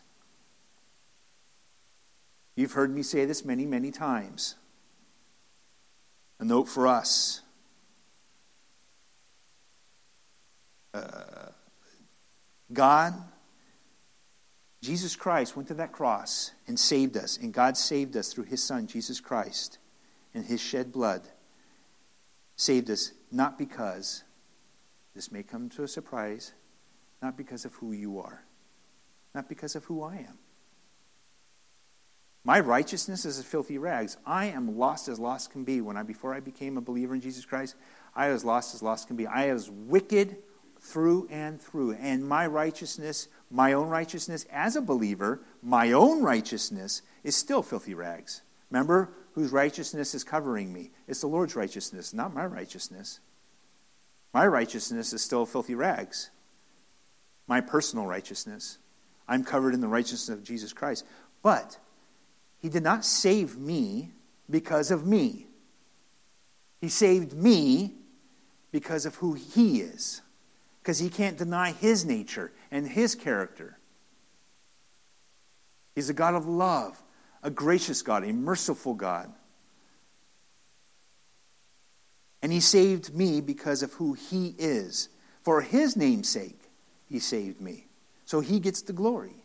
You've heard me say this many, many times. A note for us. Uh, God, Jesus Christ went to that cross and saved us. And God saved us through his Son, Jesus Christ. And his shed blood saved us not because, this may come to a surprise, not because of who you are. Not because of who I am. My righteousness is as filthy rags. I am lost as lost can be. When I, before I became a believer in Jesus Christ, I was lost as lost can be. I was wicked through and through. And my righteousness, my own righteousness as a believer, my own righteousness is still filthy rags. Remember, whose righteousness is covering me? It's the Lord's righteousness, not my righteousness. My righteousness is still filthy rags. My personal righteousness. I'm covered in the righteousness of Jesus Christ. But he did not save me because of me. He saved me because of who he is. Because he can't deny his nature and his character. He's a God of love, a gracious God, a merciful God. And he saved me because of who he is. For his name's sake, he saved me. So he gets the glory.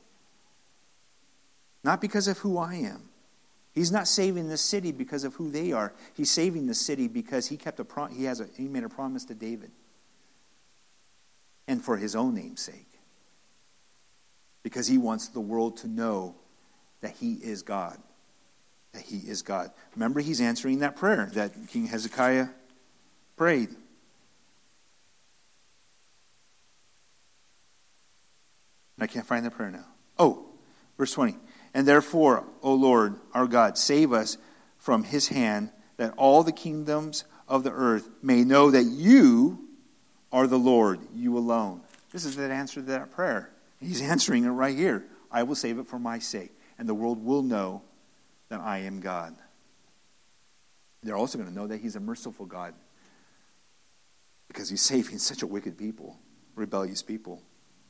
Not because of who I am. He's not saving the city because of who they are. He's saving the city because he kept a pro- he has a he made a promise to David. And for his own name's sake. Because he wants the world to know that he is God. That he is God. Remember, he's answering that prayer that King Hezekiah prayed. I can't find the prayer now. Oh, verse twenty. And therefore, O Lord, our God, save us from his hand, that all the kingdoms of the earth may know that you are the Lord, you alone. This is the answer to that prayer. He's answering it right here. I will save it for my sake, and the world will know that I am God. They're also going to know that he's a merciful God, because he's saving such a wicked people, rebellious people.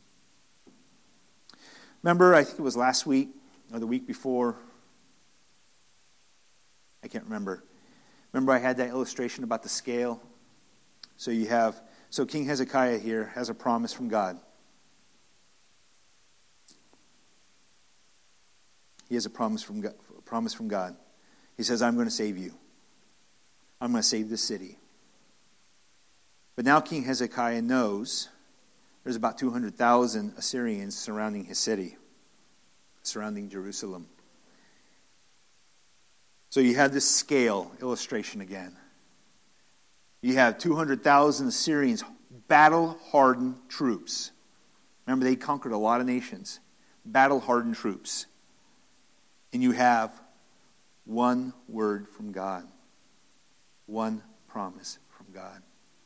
Remember, I think it was last week or the week before. I can't remember. Remember I had that illustration about the scale? So you have, so King Hezekiah here has a promise from God. He has a promise from God, a promise from God. He says, I'm going to save you. I'm going to save this city. But now King Hezekiah knows there's about two hundred thousand Assyrians surrounding his city, surrounding Jerusalem. So you have this scale illustration again. You have two hundred thousand Assyrians battle-hardened troops. Remember, they conquered a lot of nations. Battle-hardened troops. And you have one word from God. One promise from God.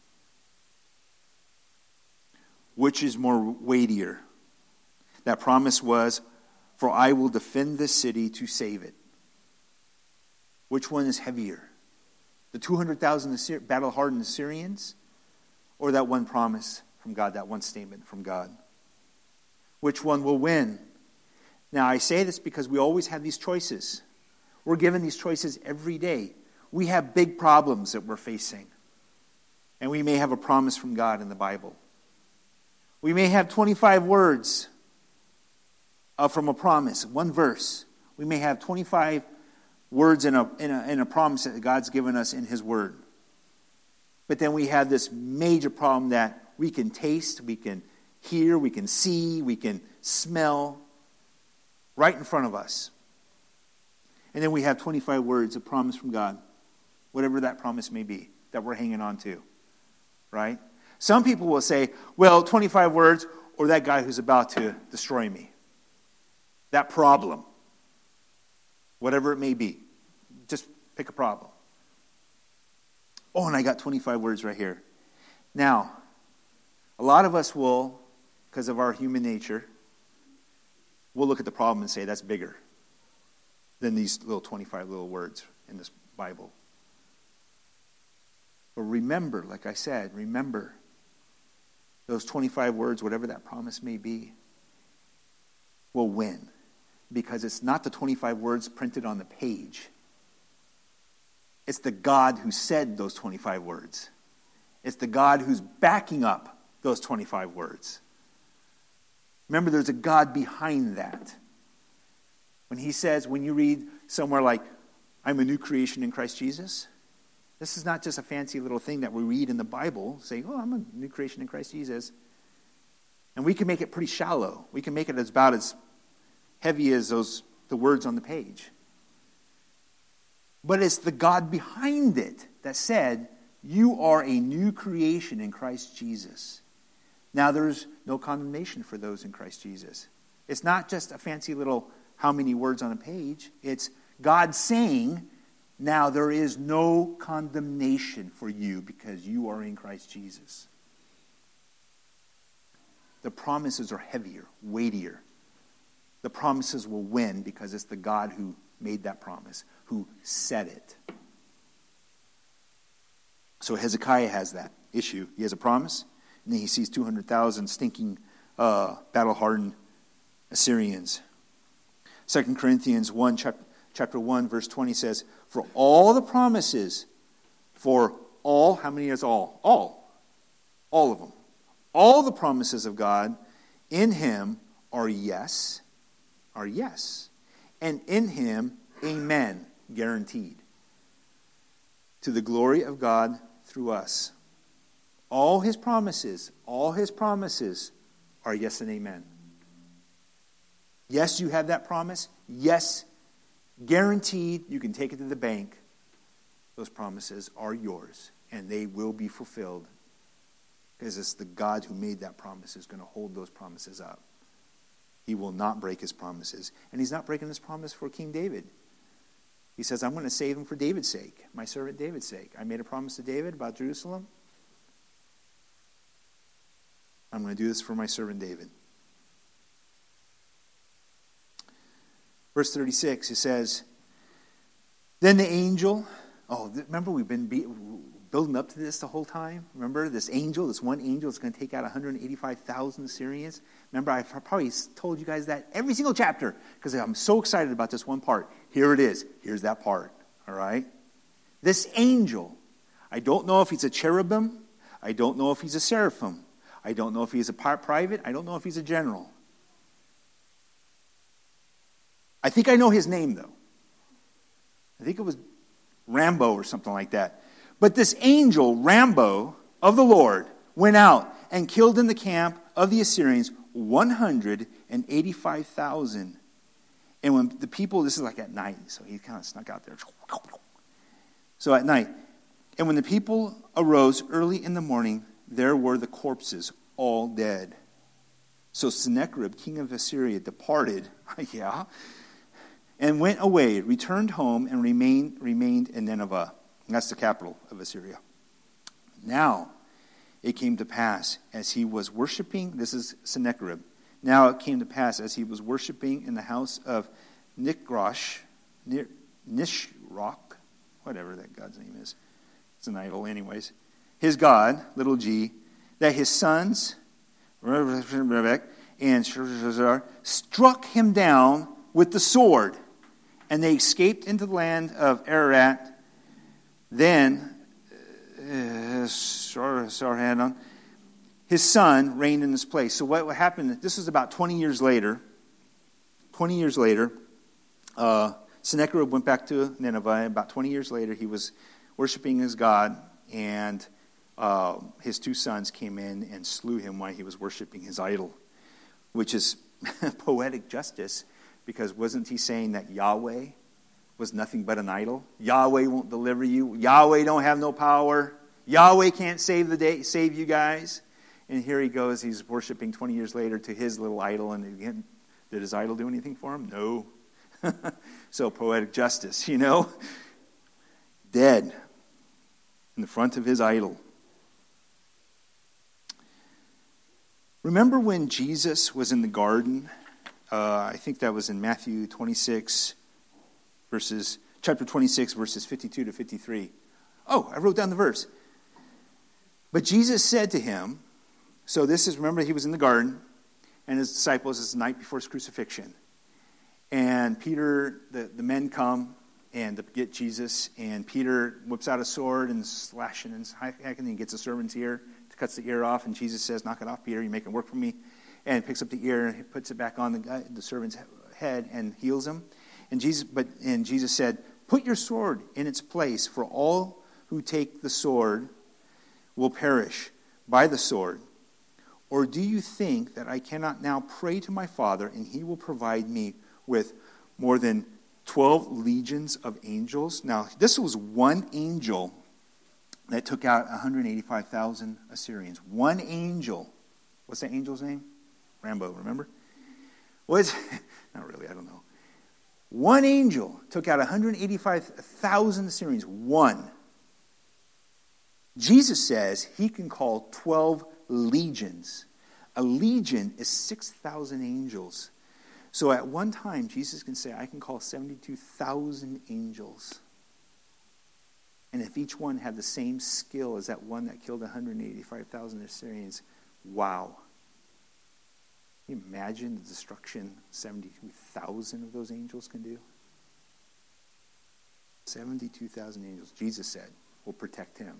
Which is more weightier? That promise was, for I will defend this city to save it. Which one is heavier? The two hundred thousand Assyri- battle-hardened Assyrians? Or that one promise from God, that one statement from God? Which one will win? Now, I say this because we always have these choices. We're given these choices every day. We have big problems that we're facing. And we may have a promise from God in the Bible. We may have twenty-five words uh, from a promise, one verse. We may have twenty-five words in a, in, a, in a promise that God's given us in His Word. But then we have this major problem that we can taste, we can hear, we can see, we can smell right in front of us. And then we have twenty-five words of promise from God, whatever that promise may be, that we're hanging on to. Right? Some people will say, well, twenty-five words, or that guy who's about to destroy me. That problem. Whatever it may be. Just pick a problem. Oh, and I got twenty-five words right here. Now, a lot of us will, because of our human nature, we'll look at the problem and say, that's bigger than these little twenty-five little words in this Bible. But remember, like I said, remember those twenty-five words, whatever that promise may be, will win. Because it's not the twenty-five words printed on the page. It's the God who said those twenty-five words. It's the God who's backing up those twenty-five words. Remember, there's a God behind that. When He says, when you read somewhere like, I'm a new creation in Christ Jesus, this is not just a fancy little thing that we read in the Bible, saying, oh, I'm a new creation in Christ Jesus. And we can make it pretty shallow. We can make it about as heavy as those the words on the page. But it's the God behind it that said, you are a new creation in Christ Jesus. Now there's no condemnation for those in Christ Jesus. It's not just a fancy little how many words on a page. It's God saying, now there is no condemnation for you because you are in Christ Jesus. The promises are heavier, weightier. The promises will win because it's the God who made that promise, who said it. So Hezekiah has that issue. He has a promise, and then he sees two hundred thousand stinking, uh, battle-hardened Assyrians. Second Corinthians one, chapter, chapter one, verse twenty says, for all the promises, for all, how many is all? All. All of them. All the promises of God in Him are yes, are yes. And in Him, amen, guaranteed. To the glory of God through us. All His promises, all His promises are yes and amen. Yes, you have that promise. Yes, guaranteed, you can take it to the bank. Those promises are yours, and they will be fulfilled. Because it's the God who made that promise who's going to hold those promises up. He will not break His promises. And He's not breaking His promise for King David. He says, I'm going to save him for David's sake, my servant David's sake. I made a promise to David about Jerusalem. I'm going to do this for my servant David. Verse thirty-six, it says, then the angel, oh, remember we've been be, building up to this the whole time? Remember this angel, this one angel is going to take out one hundred eighty-five thousand Syrians? Remember, I've probably told you guys that every single chapter because I'm so excited about this one part. Here it is. Here's that part. All right? This angel, I don't know if he's a cherubim. I don't know if he's a seraphim. I don't know if he's a private. I don't know if he's a general. I think I know his name, though. I think it was Rambo or something like that. But this angel, Rambo, of the Lord, went out and killed in the camp of the Assyrians one hundred eighty-five thousand. And when the people, this is like at night, so he kind of snuck out there. So at night, and when the people arose early in the morning, there were the corpses, all dead. So Sennacherib, king of Assyria, departed, yeah, and went away, returned home, and remained, remained in Nineveh. That's the capital of Assyria. Now it came to pass as he was worshiping, this is Sennacherib. Now it came to pass as he was worshiping in the house of Nichrosh, Nishrok, whatever that god's name is. It's an idol anyways. His god, little g, that his sons and struck him down with the sword, and they escaped into the land of Ararat. Then uh, Sarhaddon, his son, reigned in his place. So what happened, this was about twenty years later. twenty years later, uh, Sennacherib went back to Nineveh. About twenty years later, he was worshiping his god, and uh, his two sons came in and slew him while he was worshiping his idol, which is poetic justice, because wasn't he saying that Yahweh was nothing but an idol? Yahweh won't deliver you. Yahweh don't have no power. Yahweh can't save the day, save you guys. And here he goes, he's worshiping twenty years later to his little idol, and again, did his idol do anything for him? No. So poetic justice, you know? Dead in the front of his idol. Remember when Jesus was in the garden? Uh, I think that was in Matthew twenty-six, verses chapter twenty-six, verses fifty-two to fifty-three. Oh, I wrote down the verse. But Jesus said to him, so this is, remember he was in the garden, and his disciples, it's the night before his crucifixion. And Peter, the, the men come and to get Jesus, and Peter whips out a sword and slashing and hacking, and gets a servant's ear, cuts the ear off, and Jesus says, knock it off, Peter, you make it work for me. And picks up the ear and puts it back on the guy, the servant's head and heals him. And Jesus, but and Jesus said, put your sword in its place, for all who take the sword will perish by the sword. Or do you think that I cannot now pray to my Father, and he will provide me with more than twelve legions of angels? Now, this was one angel that took out one hundred eighty-five thousand Assyrians. One angel. What's that angel's name? Rambo, remember? Was not really, I don't know. One angel took out one hundred eighty-five thousand Assyrians. One. Jesus says he can call twelve legions. A legion is six thousand angels. So at one time, Jesus can say, I can call seventy-two thousand angels. And if each one had the same skill as that one that killed one hundred eighty-five thousand Assyrians, wow. Can you imagine the destruction seventy-two thousand of those angels can do? seventy-two thousand angels, Jesus said, will protect him.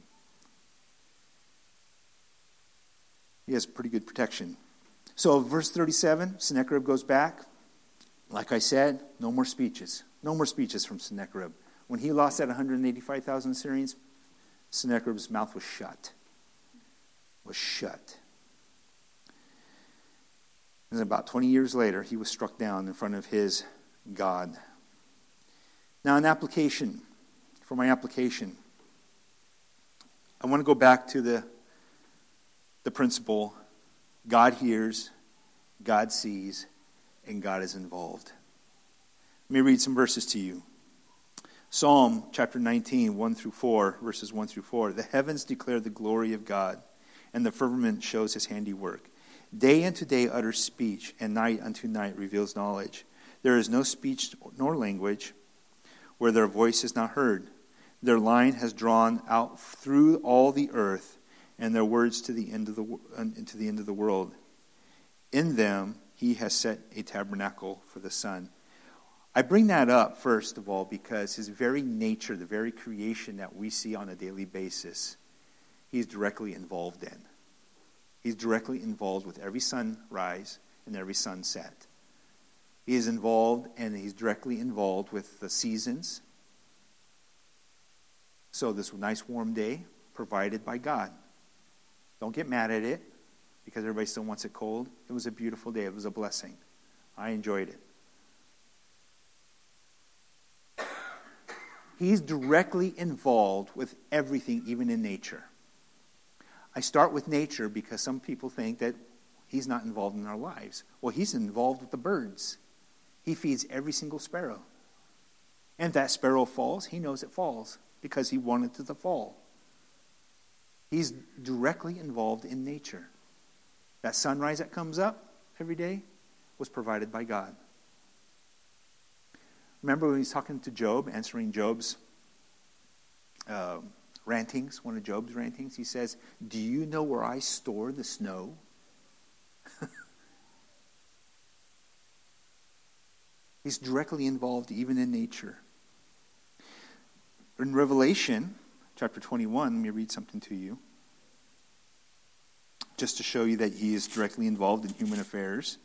He has pretty good protection. So verse thirty-seven, Sennacherib goes back. Like I said, no more speeches. No more speeches from Sennacherib. When he lost that one hundred eighty-five thousand Assyrians, Sennacherib's mouth was shut. Was shut. And about twenty years later, he was struck down in front of his God. Now, an application, for my application, I want to go back to the, the principle, God hears, God sees, and God is involved. Let me read some verses to you. Psalm chapter nineteen, one through four, verses one through four. The heavens declare the glory of God, and the firmament shows his handiwork. Day unto day utters speech, and night unto night reveals knowledge. There is no speech nor language where their voice is not heard. Their line has drawn out through all the earth, and their words to the end of the to the end of the world. In them he has set a tabernacle for the sun. I bring that up, first of all, because his very nature, the very creation that we see on a daily basis, he's directly involved in. He's directly involved with every sunrise and every sunset. He is involved, and he's directly involved with the seasons. So this nice warm day provided by God. Don't get mad at it, because everybody still wants it cold. It was a beautiful day. It was a blessing. I enjoyed it. He's directly involved with everything, even in nature. I start with nature because some people think that he's not involved in our lives. Well, he's involved with the birds. He feeds every single sparrow. And if that sparrow falls, he knows it falls because he wanted it to fall. He's directly involved in nature. That sunrise that comes up every day was provided by God. Remember when he's talking to Job, answering Job's uh, rantings, one of Job's rantings? He says, do you know where I store the snow? He's directly involved even in nature. In Revelation chapter twenty-one, let me read something to you. Just to show you that he is directly involved in human affairs.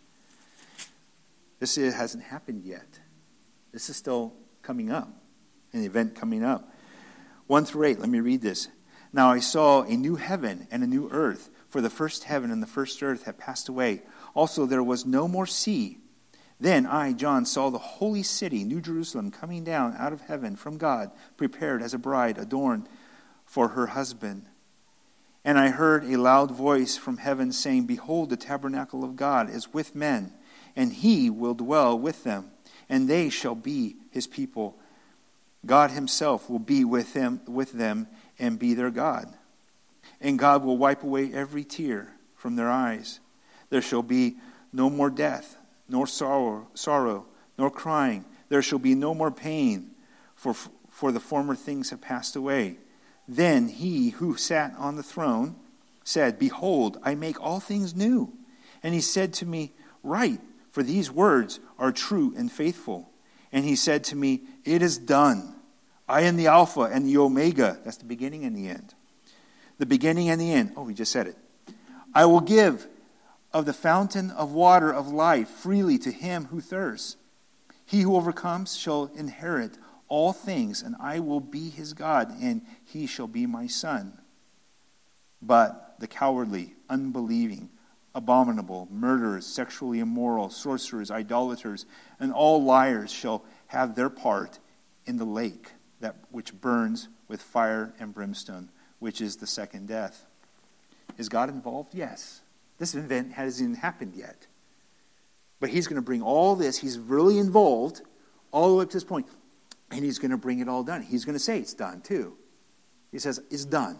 This hasn't happened yet. This is still coming up, an event coming up. one through eight, let me read this. Now I saw a new heaven and a new earth, for the first heaven and the first earth had passed away. Also there was no more sea. Then I, John, saw the holy city, New Jerusalem, coming down out of heaven from God, prepared as a bride adorned for her husband. And I heard a loud voice from heaven saying, behold, the tabernacle of God is with men, and he will dwell with them, and they shall be his people. God himself will be with them, with them and be their God. And God will wipe away every tear from their eyes. There shall be no more death, nor sorrow, sorrow, nor crying. There shall be no more pain, for, for the former things have passed away. Then he who sat on the throne said, behold, I make all things new. And he said to me, write, for these words are true and faithful. And he said to me, it is done. I am the Alpha and the Omega. That's the beginning and the end. The beginning and the end. Oh, we just said it. I will give of the fountain of water of life freely to him who thirsts. He who overcomes shall inherit all things, and I will be his God, and he shall be my son. But the cowardly, unbelieving, abominable, murderers, sexually immoral, sorcerers, idolaters, and all liars shall have their part in the lake that which burns with fire and brimstone, which is the second death. Is God involved? Yes. This event hasn't happened yet. But he's going to bring all this. He's really involved all the way up to this point. And he's going to bring it all done. He's going to say it's done too. He says, it's done.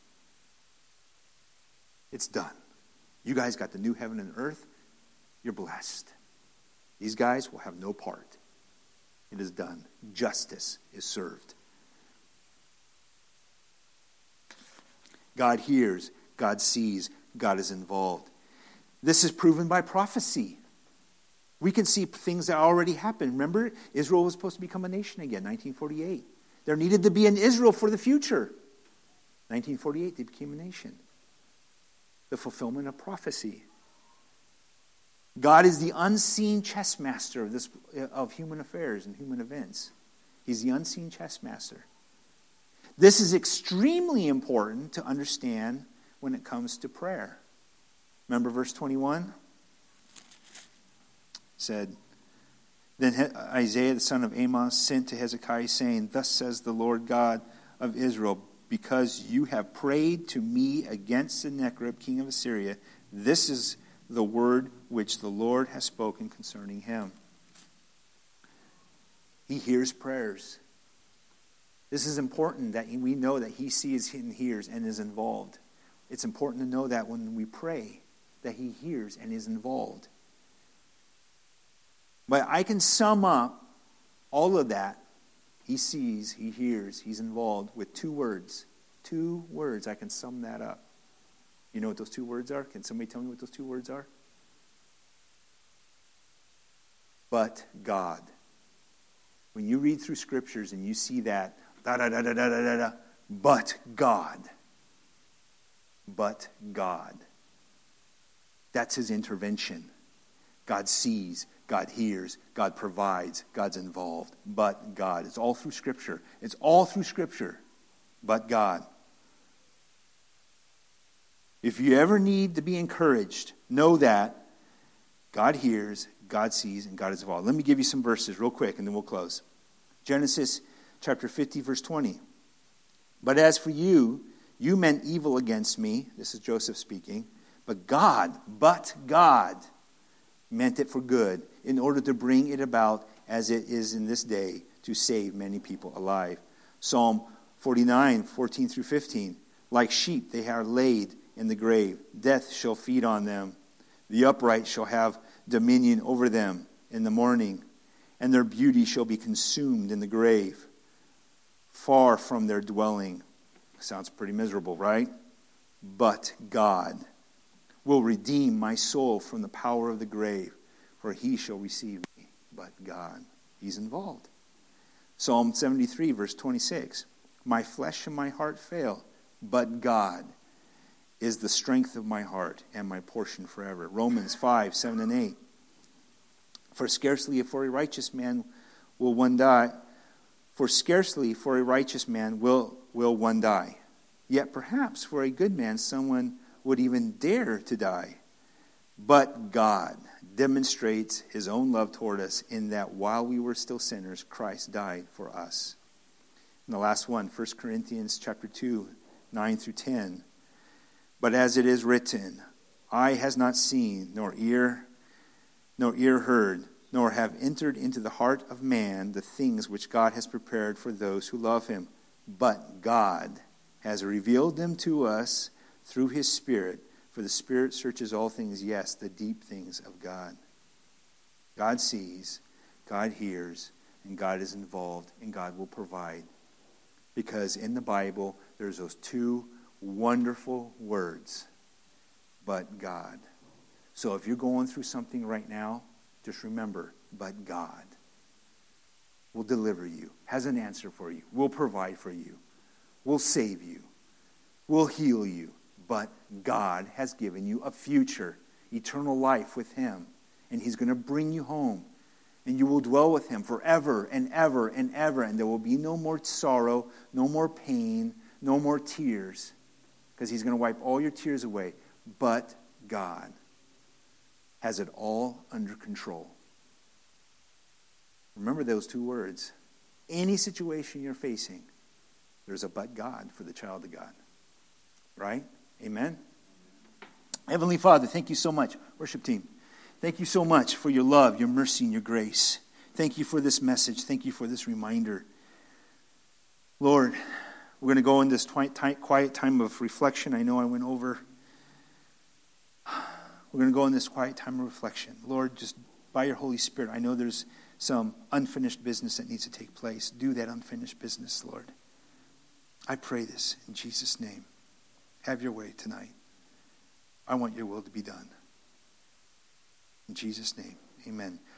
It's done. You guys got the new heaven and earth. You're blessed. These guys will have no part. It is done. Justice is served. God hears. God sees. God is involved. This is proven by prophecy. We can see things that already happened. Remember, Israel was supposed to become a nation again, nineteen forty-eight. There needed to be an Israel for the future. nineteen forty-eight, they became a nation. The fulfillment of prophecy. God is the unseen chess master of, this, of human affairs and human events. He's the unseen chess master. This is extremely important to understand when it comes to prayer. Remember verse twenty-one? Said, then Isaiah the son of Amos sent to Hezekiah, saying, thus says the Lord God of Israel, because you have prayed to me against Sennacherib, king of Assyria, this is the word which the Lord has spoken concerning him. He hears prayers. This is important that we know that he sees and hears and is involved. It's important to know that when we pray, that he hears and is involved. But I can sum up all of that. He sees, he hears, he's involved with two words. Two words. I can sum that up. You know what those two words are? Can somebody tell me what those two words are? But God. When you read through scriptures and you see that, da da da da da da da, but God. But God. That's his intervention. God sees, God hears, God provides, God's involved. But God. It's all through Scripture. It's all through Scripture. But God. If you ever need to be encouraged, know that God hears, God sees, and God is involved. Let me give you some verses real quick, and then we'll close. Genesis chapter fifty, verse twenty. But as for you, You meant evil against me. This is Joseph speaking. But God, but God meant it for good in order to bring it about as it is in this day to save many people alive. Psalm forty-nine, fourteen through fifteen. Like sheep they are laid in the grave. Death shall feed on them. The upright shall have dominion over them in the morning, and their beauty shall be consumed in the grave, far from their dwelling. Sounds pretty miserable, right? But God will redeem my soul from the power of the grave, for he shall receive me. But God, he's involved. Psalm seventy-three, verse twenty-six. My flesh and my heart fail, but God is the strength of my heart and my portion forever. Romans five, seven and eight. For scarcely for a righteous man will one die. For scarcely for a righteous man will, will one die. Yet perhaps for a good man someone would even dare to die. But God demonstrates his own love toward us in that while we were still sinners, Christ died for us. And the last one, First Corinthians chapter two, nine through ten. But as it is written, eye has not seen, nor ear, nor ear heard, nor have entered into the heart of man the things which God has prepared for those who love him. But God has revealed them to us through his Spirit, for the Spirit searches all things, yes, the deep things of God. God sees, God hears, and God is involved, and God will provide. Because in the Bible, there's those two wonderful words, but God. So if you're going through something right now, just remember, but God will deliver you, has an answer for you, will provide for you, will save you, will heal you. But God has given you a future, eternal life with him. And he's going to bring you home. And you will dwell with him forever and ever and ever. And there will be no more sorrow, no more pain, no more tears. Because he's going to wipe all your tears away. But God has it all under control. Remember those two words. Any situation you're facing, there's a but God for the child of God. Right? Amen? Heavenly Father, thank you so much. Worship team, thank you so much for your love, your mercy, and your grace. Thank you for this message. Thank you for this reminder. Lord, we're going to go in this quiet time of reflection. I know I went over. We're going to go in this quiet time of reflection. Lord, just by your Holy Spirit, I know there's some unfinished business that needs to take place. Do that unfinished business, Lord. I pray this in Jesus' name. Have your way tonight. I want your will to be done. In Jesus' name, amen.